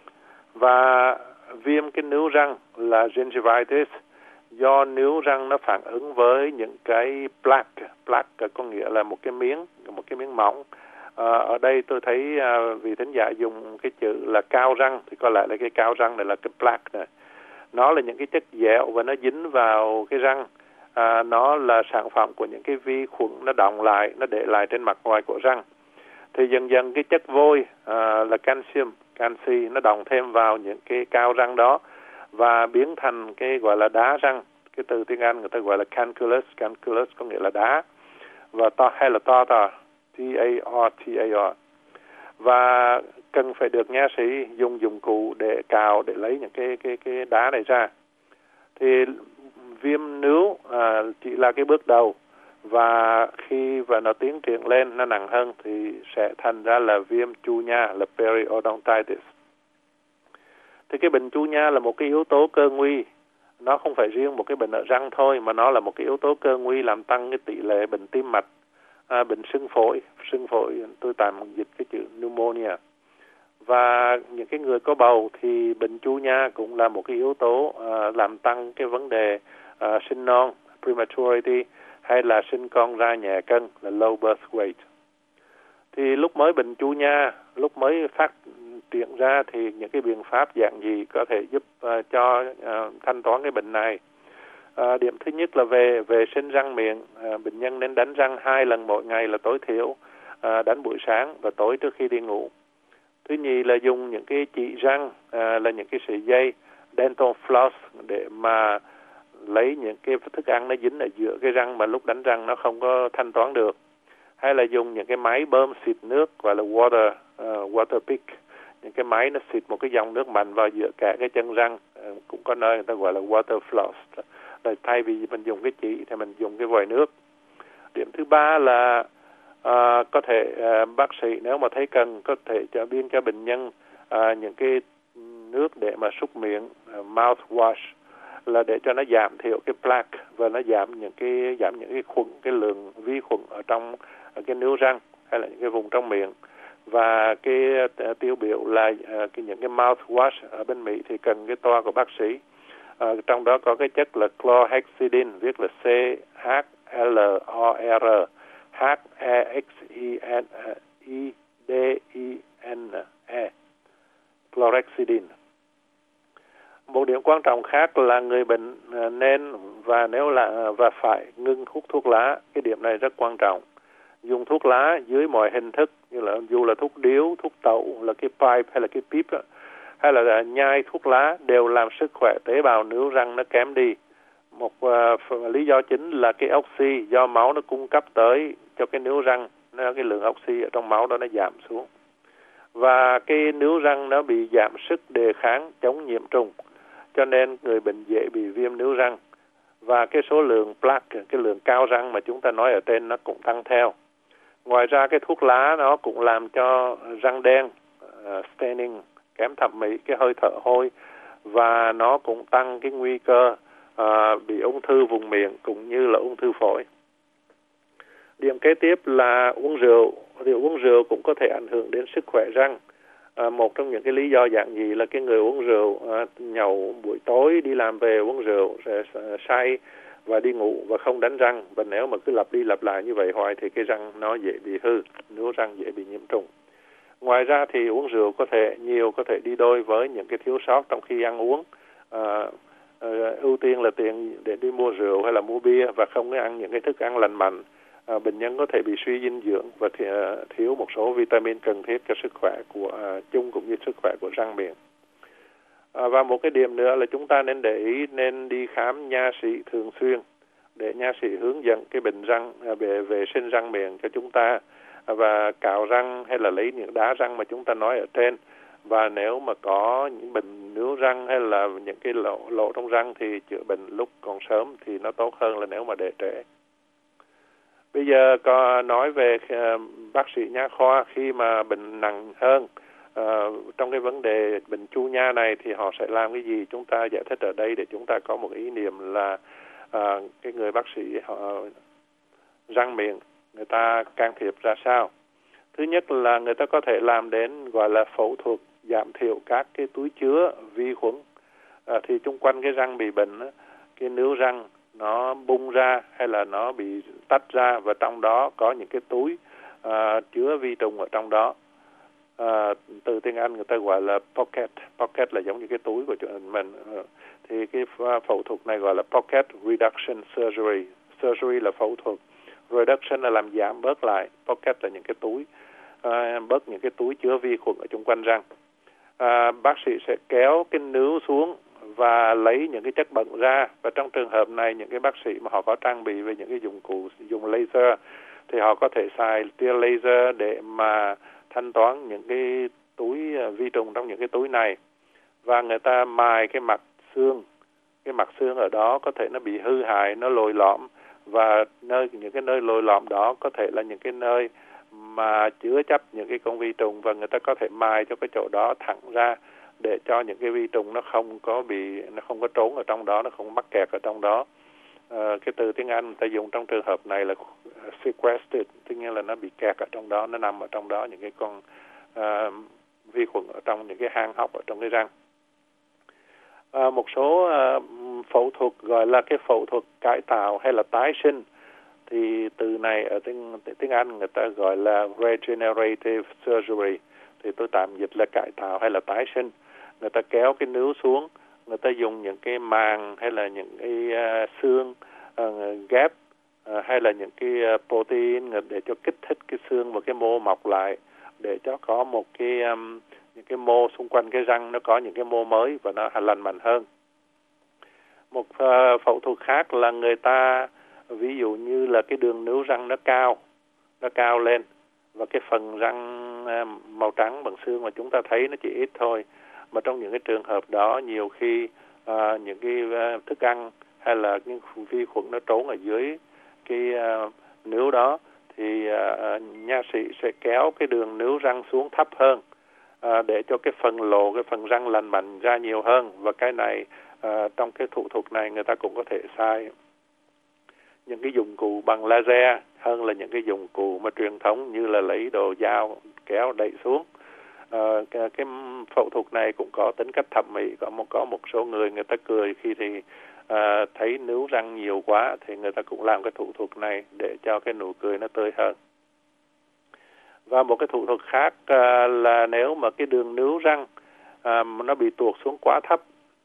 Và viêm cái nướu răng là gingivitis, do nướu răng nó phản ứng với những cái plaque. Plaque có nghĩa là một cái miếng, một cái miếng mỏng. À, ở đây tôi thấy à, vị thính giả dùng cái chữ là cao răng, thì có lẽ là cái cao răng này là cái plaque này. Nó là những cái chất dẻo và nó dính vào cái răng. À, nó là sản phẩm của những cái vi khuẩn nó đọng lại, nó để lại trên mặt ngoài của răng. Thì dần dần cái chất vôi à, là calcium, canxi nó đọng thêm vào những cái cao răng đó và biến thành cái gọi là đá răng. Cái từ tiếng Anh người ta gọi là canculus, canculus có nghĩa là đá, và to hay là tartar, T A R T A R. Và cần phải được nha sĩ dùng dụng cụ để cào để lấy những cái cái cái đá này ra. Thì viêm nướu à, chỉ là cái bước đầu, và khi và nó tiến triển lên, nó nặng hơn thì sẽ thành ra là viêm chu nha, là periodontitis. Thì cái bệnh chu nha là một cái yếu tố cơ nguy. Nó không phải riêng một cái bệnh ở răng thôi, mà nó là một cái yếu tố cơ nguy làm tăng cái tỷ lệ bệnh tim mạch, à, bệnh sưng phổi. Sưng phổi tôi tạm dịch cái chữ pneumonia. Và những cái người có bầu thì bệnh chu nha cũng là một cái yếu tố à, làm tăng cái vấn đề à, sinh non, prematurity, hay là sinh con ra nhẹ cân, là low birth weight. Thì lúc mới bệnh chu nha, lúc mới phát triển ra thì những cái biện pháp dạng gì có thể giúp uh, cho uh, thanh toán cái bệnh này. Uh, điểm thứ nhất là về vệ sinh răng miệng. Uh, bệnh nhân nên đánh răng hai lần mỗi ngày là tối thiểu, uh, đánh buổi sáng và tối trước khi đi ngủ. Thứ nhì là dùng những cái chỉ răng, uh, là những cái sợi dây dental floss để mà lấy những cái thức ăn nó dính ở giữa cái răng mà lúc đánh răng nó không có thanh toán được. Hay là dùng những cái máy bơm xịt nước gọi là water uh, water pick. Những cái máy nó xịt một cái dòng nước mạnh vào giữa cả cái chân răng, uh, cũng có nơi người ta gọi là water floss. Rồi thay vì mình dùng cái chỉ thì mình dùng cái vòi nước. Điểm thứ ba là uh, có thể uh, bác sĩ nếu mà thấy cần có thể cho biên cho bệnh nhân uh, những cái nước để mà súc miệng, uh, mouthwash, là để cho nó giảm thiểu cái plaque và nó giảm những cái giảm những cái khuẩn, cái lượng vi khuẩn ở trong ở cái nướu răng hay là những cái vùng trong miệng. Và cái uh, tiêu biểu là uh, cái những cái mouthwash ở bên Mỹ thì cần cái toa của bác sĩ. Uh, trong đó có cái chất là chlorhexidine, viết là C H L O R H E X I N I D I N E, chlorhexidine. Một điểm quan trọng khác là người bệnh nên và nếu là và phải ngưng hút thuốc lá. Cái điểm này rất quan trọng. Dùng thuốc lá dưới mọi hình thức, như là dù là thuốc điếu, thuốc tẩu, là cái pipe hay là cái pip, hay là nhai thuốc lá, đều làm sức khỏe tế bào nướu răng nó kém đi. Một uh, lý do chính là cái oxy do máu nó cung cấp tới cho cái nướu răng, nó, cái lượng oxy ở trong máu đó nó giảm xuống. Và cái nướu răng nó bị giảm sức đề kháng chống nhiễm trùng, cho nên người bệnh dễ bị viêm nướu răng. Và cái số lượng plaque, cái lượng cao răng mà chúng ta nói ở trên nó cũng tăng theo. Ngoài ra cái thuốc lá nó cũng làm cho răng đen, uh, staining, kém thẩm mỹ, cái hơi thở hôi, và nó cũng tăng cái nguy cơ uh, bị ung thư vùng miệng cũng như là ung thư phổi. Điểm kế tiếp là uống rượu. Thì uống rượu cũng có thể ảnh hưởng đến sức khỏe răng. À, một trong những cái lý do dạng gì là cái người uống rượu, à, nhậu buổi tối đi làm về uống rượu, rồi say và đi ngủ và không đánh răng. Và nếu mà cứ lặp đi lặp lại như vậy hoài thì cái răng nó dễ bị hư, nướu răng dễ bị nhiễm trùng. Ngoài ra thì uống rượu có thể nhiều có thể đi đôi với những cái thiếu sót trong khi ăn uống. À, à, ưu tiên là tiền để đi mua rượu hay là mua bia và không có ăn những cái thức ăn lành mạnh. À, bệnh nhân có thể bị suy dinh dưỡng và thiếu một số vitamin cần thiết cho sức khỏe của à, chung cũng như sức khỏe của răng miệng. À, và một cái điểm nữa là chúng ta nên để ý nên đi khám nha sĩ thường xuyên để nha sĩ hướng dẫn cái bệnh răng à, về vệ sinh răng miệng cho chúng ta à, và cạo răng hay là lấy những đá răng mà chúng ta nói ở trên. Và nếu mà có những bệnh nướu răng hay là những cái lỗ, lỗ trong răng thì chữa bệnh lúc còn sớm thì nó tốt hơn là nếu mà để trễ. Bây giờ có nói về uh, bác sĩ nha khoa khi mà bệnh nặng hơn uh, trong cái vấn đề bệnh chu nha này thì họ sẽ làm cái gì, chúng ta giải thích ở đây để chúng ta có một ý niệm là uh, cái người bác sĩ họ răng miệng người ta can thiệp ra sao. Thứ nhất là người ta có thể làm đến gọi là phẫu thuật giảm thiểu các cái túi chứa vi khuẩn. À, thì chung quanh cái răng bị bệnh, cái nướu răng nó bung ra hay là nó bị tách ra và trong đó có những cái túi à, chứa vi trùng ở trong đó. À, từ tiếng Anh người ta gọi là pocket. Pocket là giống như cái túi của mình. À, thì cái phẫu thuật này gọi là pocket reduction surgery. Surgery là phẫu thuật. Reduction là làm giảm bớt lại. Pocket là những cái túi. À, bớt những cái túi chứa vi khuẩn ở chung quanh răng. À, bác sĩ sẽ kéo cái nướu xuống và lấy những cái chất bẩn ra. Và trong trường hợp này những cái bác sĩ mà họ có trang bị về những cái dụng cụ dùng laser thì họ có thể xài tia laser để mà thanh toán những cái túi vi trùng trong những cái túi này. Và người ta mài cái mặt xương, cái mặt xương ở đó có thể nó bị hư hại, nó lồi lõm và nơi những cái nơi lồi lõm đó có thể là những cái nơi mà chứa chấp những cái con vi trùng và người ta có thể mài cho cái chỗ đó thẳng ra để cho những cái vi trùng nó không có bị nó không có trốn ở trong đó, nó không mắc kẹt ở trong đó. À, cái từ tiếng Anh người ta dùng trong trường hợp này là sequestered, tức nghĩa là nó bị kẹt ở trong đó, nó nằm ở trong đó những cái con uh, vi khuẩn ở trong những cái hang hốc ở trong cái răng. À, một số uh, phẫu thuật gọi là cái phẫu thuật cải tạo hay là tái sinh thì từ này ở tiếng tiếng Anh người ta gọi là regenerative surgery, thì tôi tạm dịch là cải tạo hay là tái sinh. Người ta kéo cái nướu xuống, người ta dùng những cái màng hay là những cái uh, xương uh, ghép uh, hay là những cái uh, protein để cho kích thích cái xương và cái mô mọc lại để cho có một cái um, những cái mô xung quanh cái răng nó có những cái mô mới và nó lành mạnh hơn. Một uh, phẫu thuật khác là người ta ví dụ như là cái đường nướu răng nó cao, nó cao lên và cái phần răng màu trắng bằng xương mà chúng ta thấy nó chỉ ít thôi. Mà trong những cái trường hợp đó nhiều khi uh, những cái uh, thức ăn hay là những vi khuẩn nó trốn ở dưới cái uh, nướu đó thì uh, nha sĩ sẽ kéo cái đường nướu răng xuống thấp hơn uh, để cho cái phần lộ, cái phần răng lành mạnh ra nhiều hơn. Và cái này uh, trong cái thủ thuật này người ta cũng có thể xài những cái dụng cụ bằng laser hơn là những cái dụng cụ mà truyền thống như là lấy đồ dao kéo đẩy xuống. À, cái, cái phẫu thuật này cũng có tính cách thẩm mỹ. Có một có một số người người ta cười khi thì à, thấy nướu răng nhiều quá thì người ta cũng làm cái thủ thuật này để cho cái nụ cười nó tươi hơn. Và một cái thủ thuật khác à, là nếu mà cái đường nướu răng à, nó bị tuột xuống quá thấp,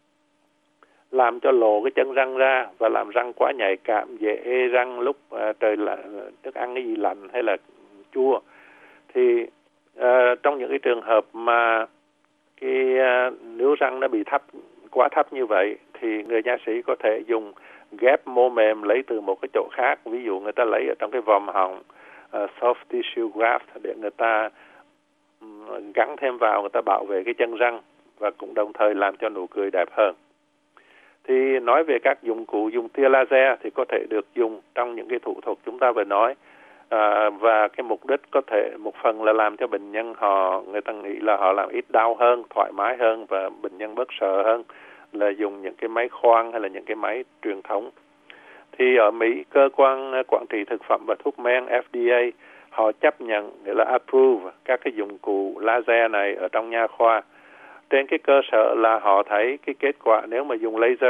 làm cho lộ cái chân răng ra và làm răng quá nhạy cảm, dễ ê răng lúc uh, trời lạnh, thức ăn cái gì lạnh hay là chua. Thì uh, trong những cái trường hợp mà cái uh, nướu răng nó bị thấp, quá thấp như vậy thì người nha sĩ có thể dùng ghép mô mềm lấy từ một cái chỗ khác. Ví dụ người ta lấy ở trong cái vòm họng, uh, soft tissue graft để người ta um, gắn thêm vào, người ta bảo vệ cái chân răng và cũng đồng thời làm cho nụ cười đẹp hơn. Thì nói về các dụng cụ dùng tia laser thì có thể được dùng trong những cái thủ thuật chúng ta vừa nói, à, và cái mục đích có thể một phần là làm cho bệnh nhân họ người ta nghĩ là họ làm ít đau hơn, thoải mái hơn và bệnh nhân bớt sợ hơn là dùng những cái máy khoan hay là những cái máy truyền thống. Thì ở Mỹ, cơ quan quản trị thực phẩm và thuốc men F D A họ chấp nhận, nghĩa là approve các cái dụng cụ laser này ở trong nha khoa. Trên cái cơ sở là họ thấy cái kết quả nếu mà dùng laser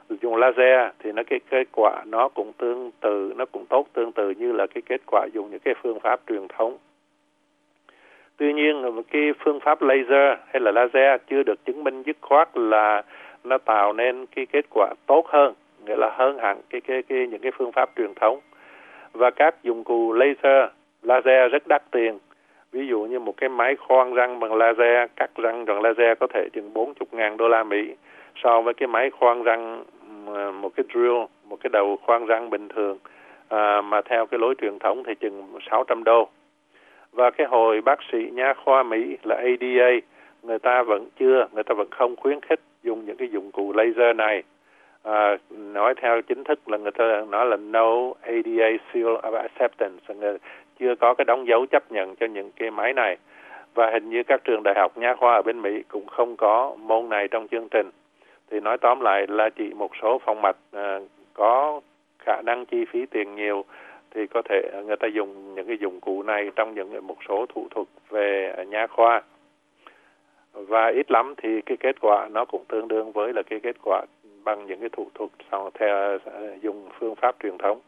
dùng laser thì nó cái kết quả nó cũng tương tự, nó cũng tốt tương tự như là cái kết quả dùng những cái phương pháp truyền thống. Tuy nhiên cái phương pháp laser hay là laser chưa được chứng minh dứt khoát là nó tạo nên cái kết quả tốt hơn, nghĩa là hơn hẳn cái cái cái những cái phương pháp truyền thống. Và các dụng cụ laser laser rất đắt tiền. Ví dụ như một cái máy khoan răng bằng laser, cắt răng bằng laser có thể chừng bốn mươi ngàn đô la Mỹ, so với cái máy khoan răng, một cái drill, một cái đầu khoan răng bình thường à, mà theo cái lối truyền thống thì chừng sáu trăm đô. Và cái hồi bác sĩ nha khoa Mỹ là A D A, người ta vẫn chưa, người ta vẫn không khuyến khích dùng những cái dụng cụ laser này. À, nói theo chính thức là người ta nói là no A D A seal of acceptance, người chưa có cái đóng dấu chấp nhận cho những cái máy này. Và hình như các trường đại học nha khoa ở bên Mỹ cũng không có môn này trong chương trình. Thì nói tóm lại là chỉ một số phòng mạch à, có khả năng chi phí tiền nhiều thì có thể người ta dùng những cái dụng cụ này trong những một số thủ thuật về nha khoa. Và ít lắm thì cái kết quả nó cũng tương đương với là cái kết quả bằng những cái thủ thuật sau theo dùng phương pháp truyền thống.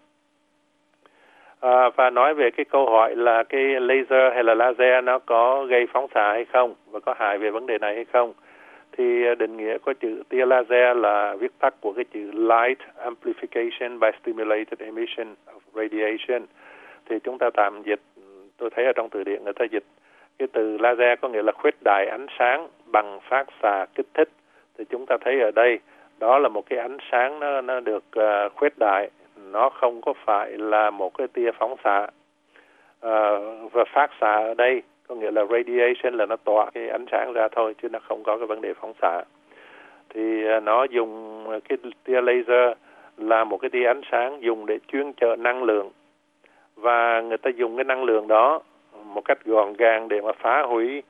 À, và nói về cái câu hỏi là cái laser hay là laser nó có gây phóng xạ hay không và có hại về vấn đề này hay không, thì định nghĩa của chữ tia laser là viết tắt của cái chữ Light Amplification by Stimulated Emission of Radiation. Thì chúng ta tạm dịch, tôi thấy ở trong từ điển người ta dịch cái từ laser có nghĩa là khuếch đại ánh sáng bằng phát xạ kích thích. Thì chúng ta thấy ở đây đó là một cái ánh sáng nó, nó được uh, khuếch đại, nó không có phải là một cái tia phóng xạ. Uh, và phát xạ ở đây có nghĩa là radiation là nó tỏa cái ánh sáng ra thôi, chứ nó không có cái vấn đề phóng xạ. Thì uh, nó dùng cái tia laser là một cái tia ánh sáng dùng để chuyên chở năng lượng. Và người ta dùng cái năng lượng đó một cách gọn gàng để mà phá hủy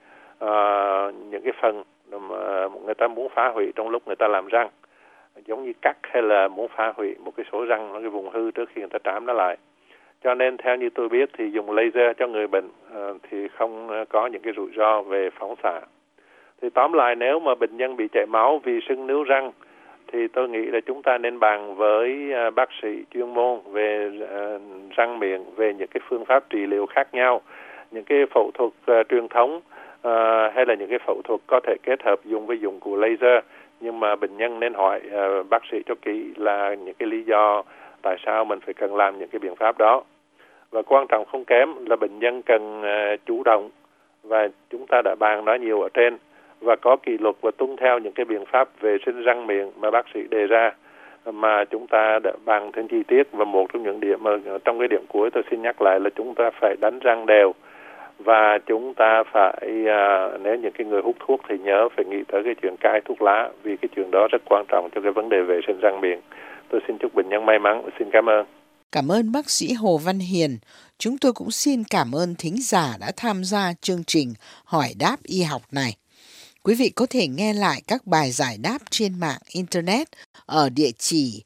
uh, những cái phần mà người ta muốn phá hủy trong lúc người ta làm răng, giống như cắt hay là muốn phá hủy một cái số răng, nó cái vùng hư trước khi người ta trám nó lại. Cho nên theo như tôi biết thì dùng laser cho người bệnh uh, thì không có những cái rủi ro về phóng xạ. Thì tóm lại, nếu mà bệnh nhân bị chảy máu vì sưng níu răng thì tôi nghĩ là chúng ta nên bàn với uh, bác sĩ chuyên môn về uh, răng miệng về những cái phương pháp trị liệu khác nhau, những cái phẫu thuật uh, truyền thống uh, hay là những cái phẫu thuật có thể kết hợp dùng với dụng cụ laser. Nhưng mà bệnh nhân nên hỏi uh, bác sĩ cho kỹ là những cái lý do tại sao mình phải cần làm những cái biện pháp đó. Và quan trọng không kém là bệnh nhân cần uh, chủ động, và chúng ta đã bàn nói nhiều ở trên, và có kỷ luật và tuân theo những cái biện pháp vệ sinh răng miệng mà bác sĩ đề ra mà chúng ta đã bàn thêm chi tiết. Và một trong những điểm mà trong cái điểm cuối tôi xin nhắc lại là chúng ta phải đánh răng đều, và chúng ta phải uh, nếu những cái người hút thuốc thì nhớ phải nghĩ tới cái chuyện cai thuốc lá, vì cái chuyện đó rất quan trọng cho cái vấn đề vệ sinh răng miệng. Tôi xin chúc bệnh nhân may mắn và xin cảm ơn. Cảm ơn bác sĩ Hồ Văn Hiền. Chúng tôi cũng xin cảm ơn thính giả đã tham gia chương trình Hỏi đáp y học này. Quý vị có thể nghe lại các bài giải đáp trên mạng Internet ở địa chỉ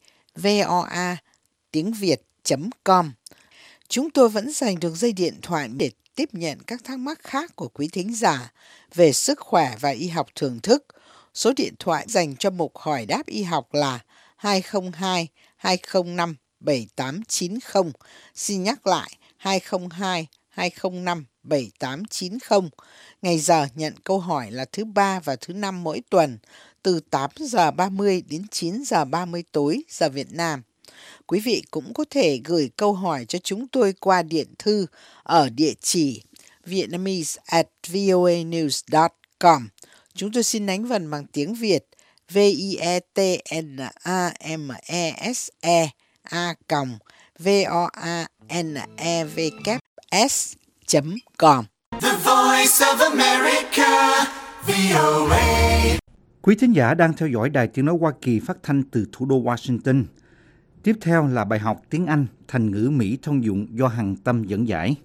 voa tiếng việt chấm com. Chúng tôi vẫn dành được dây điện thoại để tiếp nhận các thắc mắc khác của quý thính giả về sức khỏe và y học thưởng thức. Số điện thoại dành cho mục Hỏi đáp y học là hai không hai hai không năm bảy tám chín không. Xin nhắc lại hai không hai hai không năm bảy tám chín không. Ngày giờ nhận câu hỏi là thứ ba và thứ năm mỗi tuần từ tám giờ ba mươi đến chín giờ ba mươi tối giờ Việt Nam. Quý vị cũng có thể gửi câu hỏi cho chúng tôi qua điện thư ở địa chỉ vietnamese at voanews dot com. Chúng tôi xin đánh vần bằng tiếng Việt v i e t n a m e s e a v o a n e w s chấm com. The Voice of America, vê o a. Quý thính giả đang theo dõi Đài Tiếng nói Hoa Kỳ phát thanh từ thủ đô Washington. Tiếp theo là bài học tiếng Anh thành ngữ Mỹ thông dụng do Hằng Tâm dẫn giải.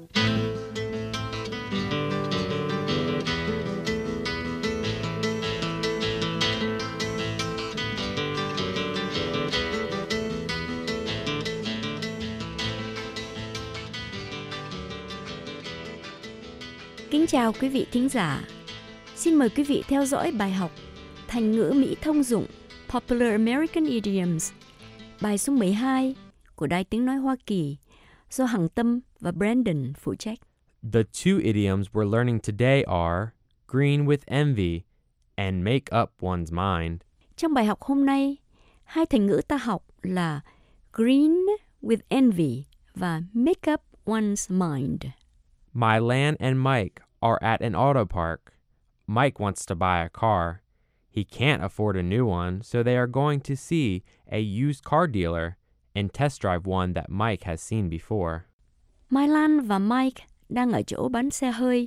Kính chào quý vị thính giả. Xin mời quý vị theo dõi bài học Thành ngữ Mỹ thông dụng Popular American Idioms, bài số mười hai của Đài Tiếng Nói Hoa Kỳ do Hằng Tâm và Brandon phụ trách. The two idioms we're learning today are green with envy and make up one's mind. Trong bài học hôm nay, hai thành ngữ ta học là green with envy và make up one's mind. Mylan and Mike are at an auto park. Mike wants to buy a car. He can't afford a new one, so they are going to see a used car dealer and test drive one that Mike has seen before. Mai Lan và Mike đang ở chỗ bán xe hơi.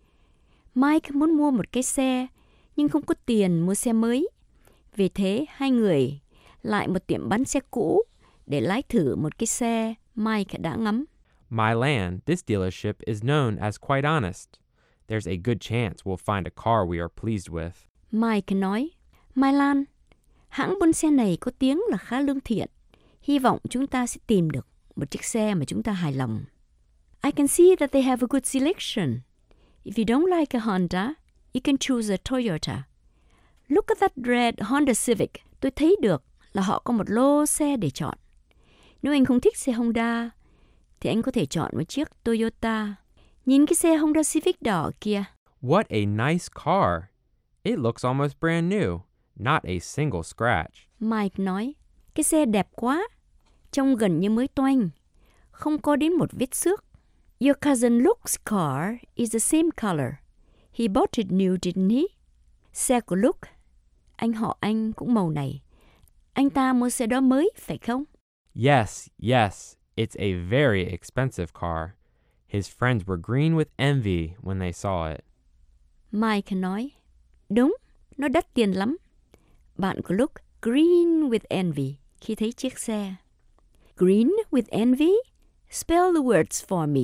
Mike muốn mua một cái xe, nhưng không có tiền mua xe mới. Vì thế, hai người lại một tiệm bán xe cũ để lái thử một cái xe Mike đã ngắm. Mylan, this dealership is known as quite honest. There's a good chance we'll find a car we are pleased with. Mike nói, Mai Lan, hãng buôn xe này có tiếng là khá lương thiện. Hy vọng chúng ta sẽ tìm được một chiếc xe mà chúng ta hài lòng. I can see that they have a good selection. If you don't like a Honda, you can choose a Toyota. Look at that red Honda Civic. Tôi thấy được là họ có một lô xe để chọn. Nếu anh không thích xe Honda, thì anh có thể chọn một chiếc Toyota. Nhìn cái xe Honda Civic đỏ kia. What a nice car. It looks almost brand new, not a single scratch. Mike nói, cái xe đẹp quá, trông gần như mới toanh, không có đến một vết xước. Your cousin Luke's car is the same color. He bought it new, didn't he? Xe của Luke, anh họ anh cũng màu này. Anh ta mua xe đó mới, phải không? Yes, yes, it's a very expensive car. His friends were green with envy when they saw it. Mike nói, đúng, nó đắt tiền lắm. Bạn của Luke green with envy khi thấy chiếc xe. Green with envy? Spell the words for me.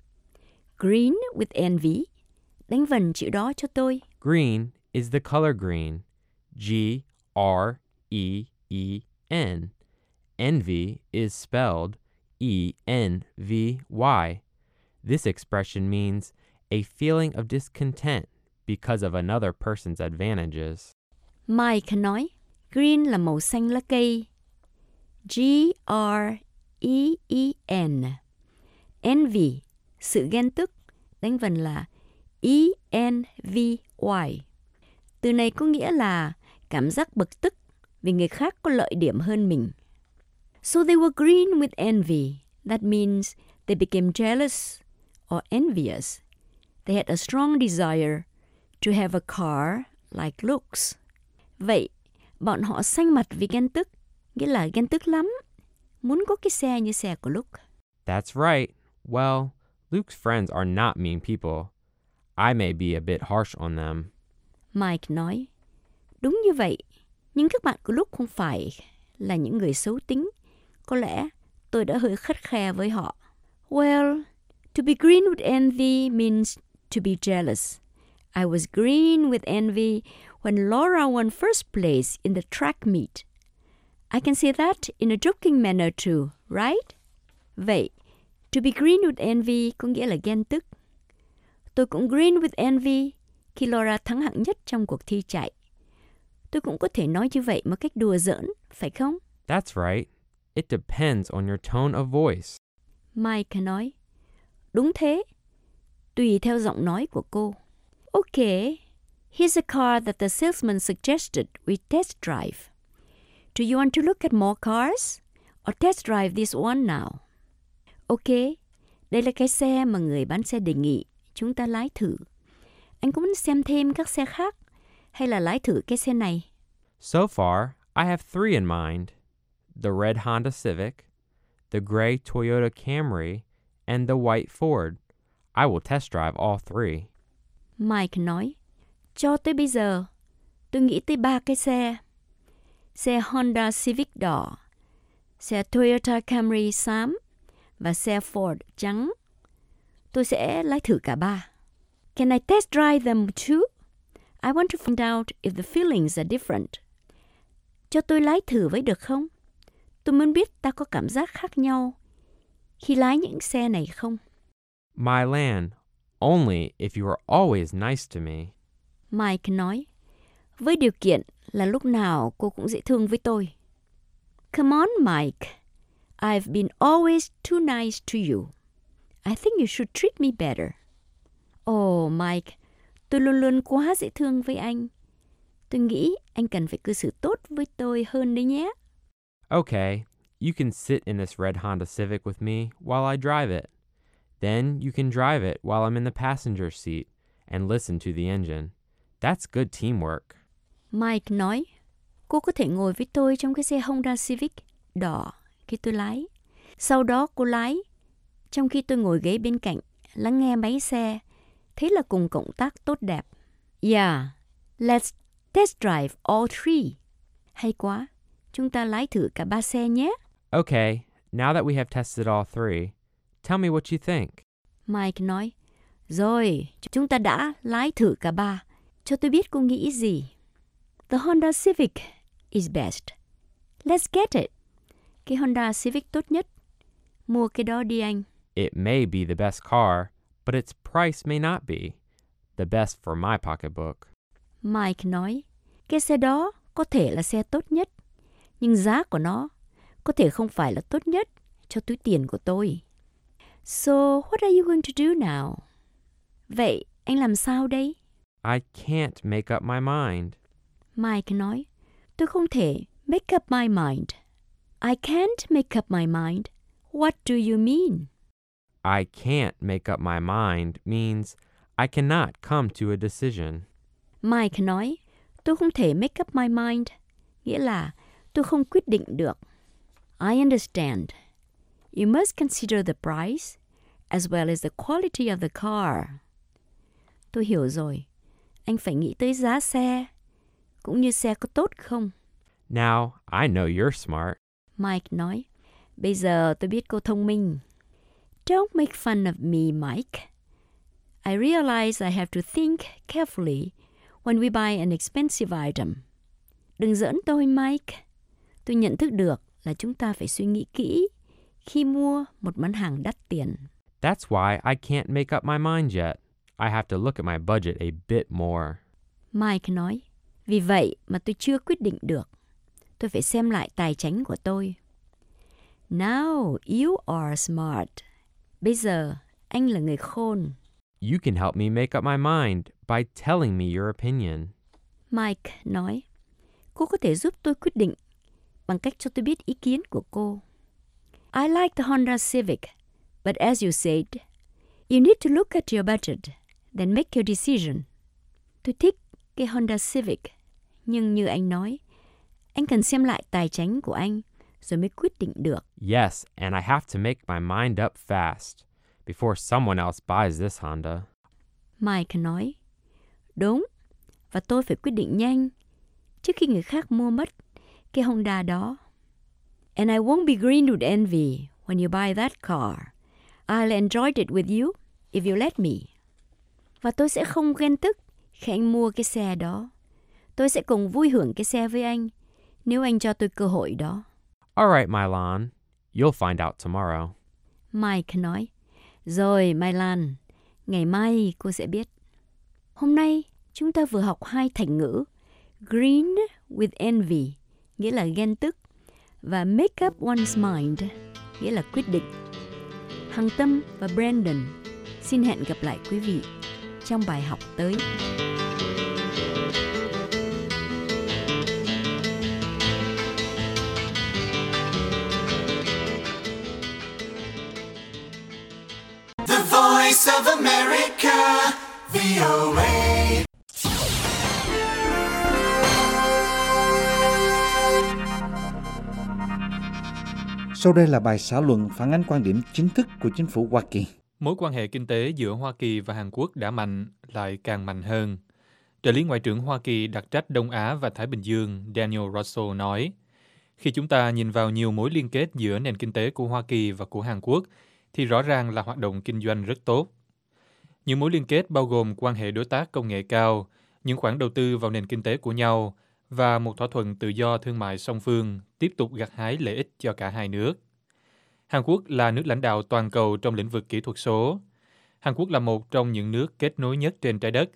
Green with envy. Đánh vần chữ đó cho tôi. Green is the color green. G R E E N. Envy is spelled E N V Y. This expression means a feeling of discontent because of another person's advantages. Mike nói, green là màu xanh lá cây. G R E E N. Envy, sự ghen tức, đánh vần là E N V Y. Từ này có nghĩa là cảm giác bực tức vì người khác có lợi điểm hơn mình. So they were green with envy. That means they became jealous or envious. They had a strong desire to have a car like Luke's. Vậy, bọn họ xanh mặt vì ghen tức, nghĩa là ghen tức lắm, muốn có cái xe như xe của Luke. That's right. Well, Luke's friends are not mean people. I may be a bit harsh on them. Mike nói, đúng như vậy, nhưng các bạn của Luke không phải là những người xấu tính. Có lẽ tôi đã hơi khắt khe với họ. Well, to be green with envy means to be jealous. I was green with envy when Laura won first place in the track meet. I can say that in a joking manner too, right? Vậy, to be green with envy có nghĩa là ghen tức. Tôi cũng green with envy khi Laura thắng hạng nhất trong cuộc thi chạy. Tôi cũng có thể nói như vậy một cách đùa giỡn, phải không? That's right. It depends on your tone of voice. Mike nói, đúng thế, tùy theo giọng nói của cô. Okay, here's a car that the salesman suggested we test drive. Do you want to look at more cars or test drive this one now? Okay, đây là cái xe mà người bán xe đề nghị chúng ta lái thử. Anh có muốn xem thêm các xe khác hay là lái thử cái xe này? So far, I have three in mind. The red Honda Civic, the gray Toyota Camry, and the white Ford. I will test drive all three. Mike nói, cho tới bây giờ, tôi nghĩ tới ba cái xe. Xe Honda Civic đỏ, xe Toyota Camry xám và xe Ford trắng. Tôi sẽ lái thử cả ba. Can I test drive them too? I want to find out if the feelings are different. Cho tôi lái thử với được không? Tôi muốn biết ta có cảm giác khác nhau khi lái những xe này không? Mylan, only if you are always nice to me. Mike nói, với điều kiện là lúc nào cô cũng dễ thương với tôi. Come on, Mike. I've been always too nice to you. I think you should treat me better. Oh, Mike, tôi luôn luôn quá dễ thương với anh. Tôi nghĩ anh cần phải cư xử tốt với tôi hơn đấy nhé. Okay, you can sit in this red Honda Civic with me while I drive it. Then you can drive it while I'm in the passenger seat and listen to the engine. That's good teamwork. Mike nói, cô có thể ngồi với tôi trong cái xe Honda Civic đỏ khi tôi lái. Sau đó cô lái, trong khi tôi ngồi ghế bên cạnh, lắng nghe máy xe. Thế là cùng cộng tác tốt đẹp. Yeah, let's test drive all three. Hay quá, chúng ta lái thử cả ba xe nhé. Okay, now that we have tested all three, tell me what you think. Mike nói, rồi, chúng ta đã lái thử cả ba. Cho tôi biết cô nghĩ gì. The Honda Civic is best. Let's get it. Cái Honda Civic tốt nhất. Mua cái đó đi anh. It may be the best car, but its price may not be the best for my pocketbook. Mike nói, cái xe đó có thể là xe tốt nhất, nhưng giá của nó có thể không phải là tốt nhất cho túi tiền của tôi. So, what are you going to do now? Vậy, anh làm sao đây? I can't make up my mind. Mike nói, tôi không thể make up my mind. I can't make up my mind. What do you mean? I can't make up my mind means I cannot come to a decision. Mike nói, tôi không thể make up my mind, nghĩa là tôi không quyết định được. I understand. You must consider the price as well as the quality of the car. Tôi hiểu rồi. Anh phải nghĩ tới giá xe, cũng như xe có tốt không. Now, I know you're smart. Mike nói, bây giờ tôi biết cô thông minh. Don't make fun of me, Mike. I realize I have to think carefully when we buy an expensive item. Đừng giỡn tôi, Mike. Tôi nhận thức được là chúng ta phải suy nghĩ kỹ khi mua một món hàng đắt tiền. That's why I can't make up my mind yet. I have to look at my budget a bit more. Mike nói, vì vậy mà tôi chưa quyết định được. Tôi phải xem lại tài chính của tôi. Now you are smart. Bây giờ anh là người khôn. You can help me make up my mind by telling me your opinion. Mike nói, cô có thể giúp tôi quyết định bằng cách cho tôi biết ý kiến của cô. I like the Honda Civic, but as you said, you need to look at your budget, then make your decision. Tôi thích cái Honda Civic, nhưng như anh nói, anh cần xem lại tài chính của anh rồi mới quyết định được. Yes, and I have to make my mind up fast before someone else buys this Honda. Mike nói, đúng, và tôi phải quyết định nhanh trước khi người khác mua mất cái Honda đó. And I won't be green with envy when you buy that car. I'll enjoy it with you if you let me. Và tôi sẽ không ghen tức khi anh mua cái xe đó. Tôi sẽ cùng vui hưởng cái xe với anh nếu anh cho tôi cơ hội đó. All right, Mylan. You'll find out tomorrow. Mike nói, rồi Mylan, ngày mai cô sẽ biết. Hôm nay chúng ta vừa học hai thành ngữ green with envy, nghĩa là ghen tức, và make up one's mind, nghĩa là quyết định. Hằng Tâm và Brandon xin hẹn gặp lại quý vị trong bài học tới. The Voice of America, V O A. Sau đây là bài xã luận phản ánh quan điểm chính thức của chính phủ Hoa Kỳ. Mối quan hệ kinh tế giữa Hoa Kỳ và Hàn Quốc đã mạnh, lại càng mạnh hơn. Trợ lý Ngoại trưởng Hoa Kỳ đặc trách Đông Á và Thái Bình Dương Daniel Russell nói, khi chúng ta nhìn vào nhiều mối liên kết giữa nền kinh tế của Hoa Kỳ và của Hàn Quốc, thì rõ ràng là hoạt động kinh doanh rất tốt. Những mối liên kết bao gồm quan hệ đối tác công nghệ cao, những khoản đầu tư vào nền kinh tế của nhau và một thỏa thuận tự do thương mại song phương tiếp tục gặt hái lợi ích cho cả hai nước. Hàn Quốc là nước lãnh đạo toàn cầu trong lĩnh vực kỹ thuật số. Hàn Quốc là một trong những nước kết nối nhất trên trái đất,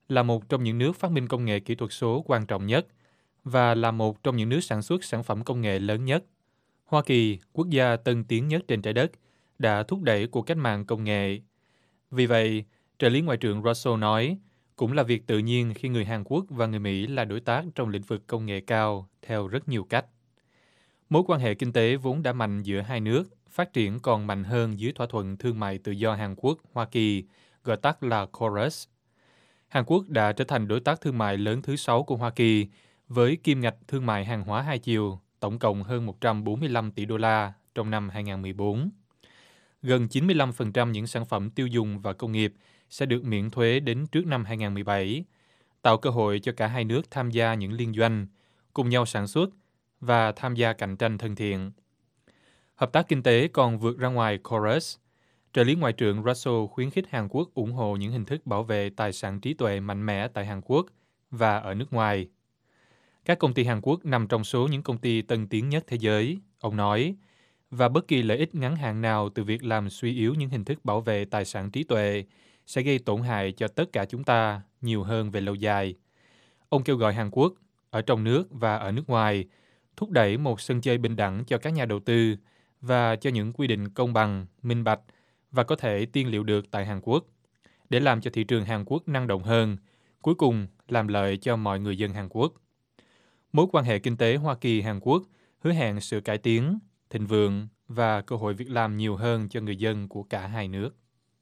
là một trong những nước phát minh công nghệ kỹ thuật số quan trọng nhất và là một trong những nước sản xuất sản phẩm công nghệ lớn nhất. Hoa Kỳ, quốc gia tân tiến nhất trên trái đất, đã thúc đẩy cuộc cách mạng công nghệ. Vì vậy, trợ lý Ngoại trưởng Russell nói, cũng là việc tự nhiên khi người Hàn Quốc và người Mỹ là đối tác trong lĩnh vực công nghệ cao theo rất nhiều cách. Mối quan hệ kinh tế vốn đã mạnh giữa hai nước, phát triển còn mạnh hơn dưới thỏa thuận thương mại tự do Hàn Quốc-Hoa Kỳ, gọi tắt là KORUS. Hàn Quốc đã trở thành đối tác thương mại lớn thứ sáu của Hoa Kỳ, với kim ngạch thương mại hàng hóa hai chiều, tổng cộng hơn một trăm bốn mươi lăm tỷ đô la trong năm hai không một bốn. Gần chín mươi lăm phần trăm những sản phẩm tiêu dùng và công nghiệp sẽ được miễn thuế đến trước năm hai không một bảy, tạo cơ hội cho cả hai nước tham gia những liên doanh, cùng nhau sản xuất và tham gia cạnh tranh thân thiện. Hợp tác kinh tế còn vượt ra ngoài KORUS. Trợ lý Ngoại trưởng Russell khuyến khích Hàn Quốc ủng hộ những hình thức bảo vệ tài sản trí tuệ mạnh mẽ tại Hàn Quốc và ở nước ngoài. Các công ty Hàn Quốc nằm trong số những công ty tân tiến nhất thế giới, ông nói, và bất kỳ lợi ích ngắn hạn nào từ việc làm suy yếu những hình thức bảo vệ tài sản trí tuệ sẽ gây tổn hại cho tất cả chúng ta nhiều hơn về lâu dài. Ông kêu gọi Hàn Quốc, ở trong nước và ở nước ngoài, thúc đẩy một sân chơi bình đẳng cho các nhà đầu tư và cho những quy định công bằng, minh bạch và có thể tiên liệu được tại Hàn Quốc, để làm cho thị trường Hàn Quốc năng động hơn, cuối cùng làm lợi cho mọi người dân Hàn Quốc. Mối quan hệ kinh tế Hoa Kỳ-Hàn Quốc hứa hẹn sự cải tiến, thịnh vượng và cơ hội việc làm nhiều hơn cho người dân của cả hai nước.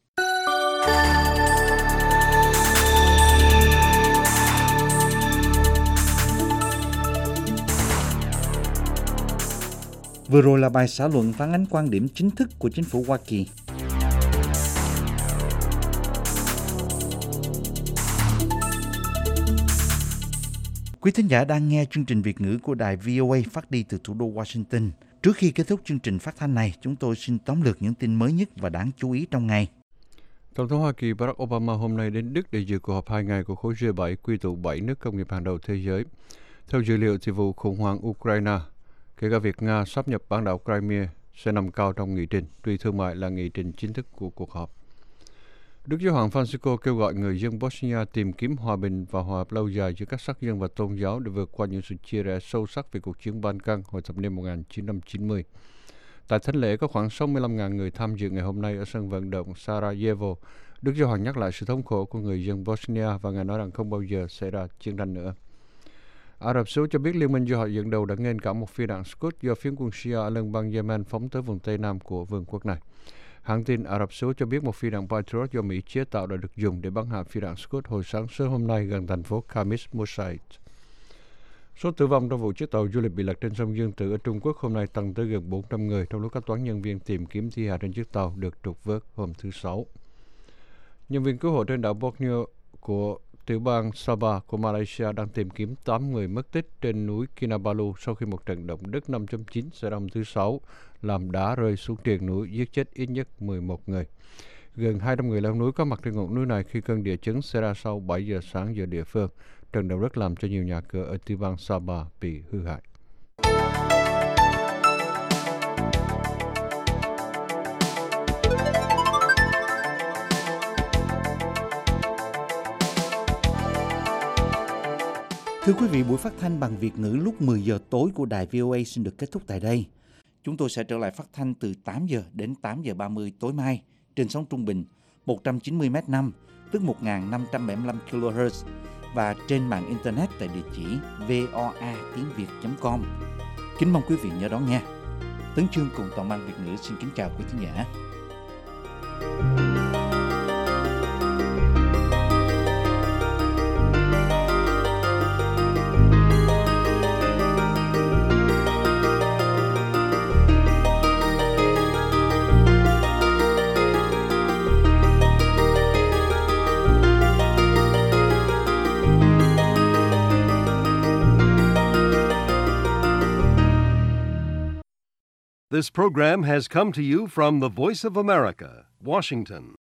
Vừa rồi là bài xã luận phản ánh quan điểm chính thức của chính phủ Hoa Kỳ. Quý thính giả đang nghe chương trình Việt ngữ của đài vê o a phát đi từ thủ đô Washington. Trước khi kết thúc chương trình phát thanh này, chúng tôi xin tóm lược những tin mới nhất và đáng chú ý trong ngày. Tổng thống Hoa Kỳ Barack Obama hôm nay đến Đức để dự cuộc họp hai ngày của khối G bảy quy tụ bảy nước công nghiệp hàng đầu thế giới. Theo dữ liệu, thì vụ khủng hoảng Ukraine, kể cả việc Nga sáp nhập bán đảo Crimea, sẽ nằm cao trong nghị trình, tuy thương mại là nghị trình chính thức của cuộc họp. Đức Giáo hoàng Francisco kêu gọi người dân Bosnia tìm kiếm hòa bình và hòa hợp lâu dài giữa các sắc dân và tôn giáo để vượt qua những sự chia rẽ sâu sắc về cuộc chiến Ban Căng hồi thập niên một nghìn chín trăm chín mươi. Tại thánh lễ có khoảng sáu mươi lăm nghìn người tham dự ngày hôm nay ở sân vận động Sarajevo. Đức Giáo hoàng nhắc lại sự thống khổ của người dân Bosnia và ngài nói rằng không bao giờ xảy ra chiến tranh nữa. Ả Rập Xê Út cho biết liên minh do họ dẫn đầu đã nghênh cả một phi đạn Scud do phiến quân Shia ở lân bang Yemen phóng tới vùng Tây Nam của vương quốc này. Hãng tin Ả Rập Xê Út cho biết một phi đạn Patriot do Mỹ chế tạo đã được dùng để bắn hạ phi đạn Scud hồi sáng sớm hôm nay gần thành phố Khamis Mosaid. Số tử vong trong vụ chiếc tàu du lịch bị lật trên sông Dương Tử ở Trung Quốc hôm nay tăng tới gần bốn trăm người, trong lúc các toán nhân viên tìm kiếm thi hài trên chiếc tàu được trục vớt hôm thứ Sáu. Nhân viên cứu hộ trên đảo Borneo của tiểu bang Sabah của Malaysia đang tìm kiếm tám người mất tích trên núi Kinabalu sau khi một trận động đất năm chấm chín xảy ra hôm thứ Sáu làm đá rơi xuống triền núi, giết chết ít nhất mười một người. Gần hai trăm người leo núi có mặt trên ngọn núi này khi cơn địa chấn xảy ra sau bảy giờ sáng giờ địa phương. Trận động đất làm cho nhiều nhà cửa ở tiểu bang Sabah bị hư hại. Thưa quý vị, buổi phát thanh bằng Việt ngữ lúc mười giờ tối của đài vê o a xin được kết thúc tại đây. Chúng tôi sẽ trở lại phát thanh từ tám giờ đến tám giờ ba mươi tối mai trên sóng trung bình một trăm chín mươi mét năm, tức một nghìn năm trăm bảy mươi lăm ki lô héc và trên mạng internet tại địa chỉ voa tiếng việt chấm com. Kính mong quý vị nhớ đón nghe. Tấn Chương cùng toàn ban Việt ngữ xin kính chào quý thính giả. This program has come to you from the Voice of America, Washington.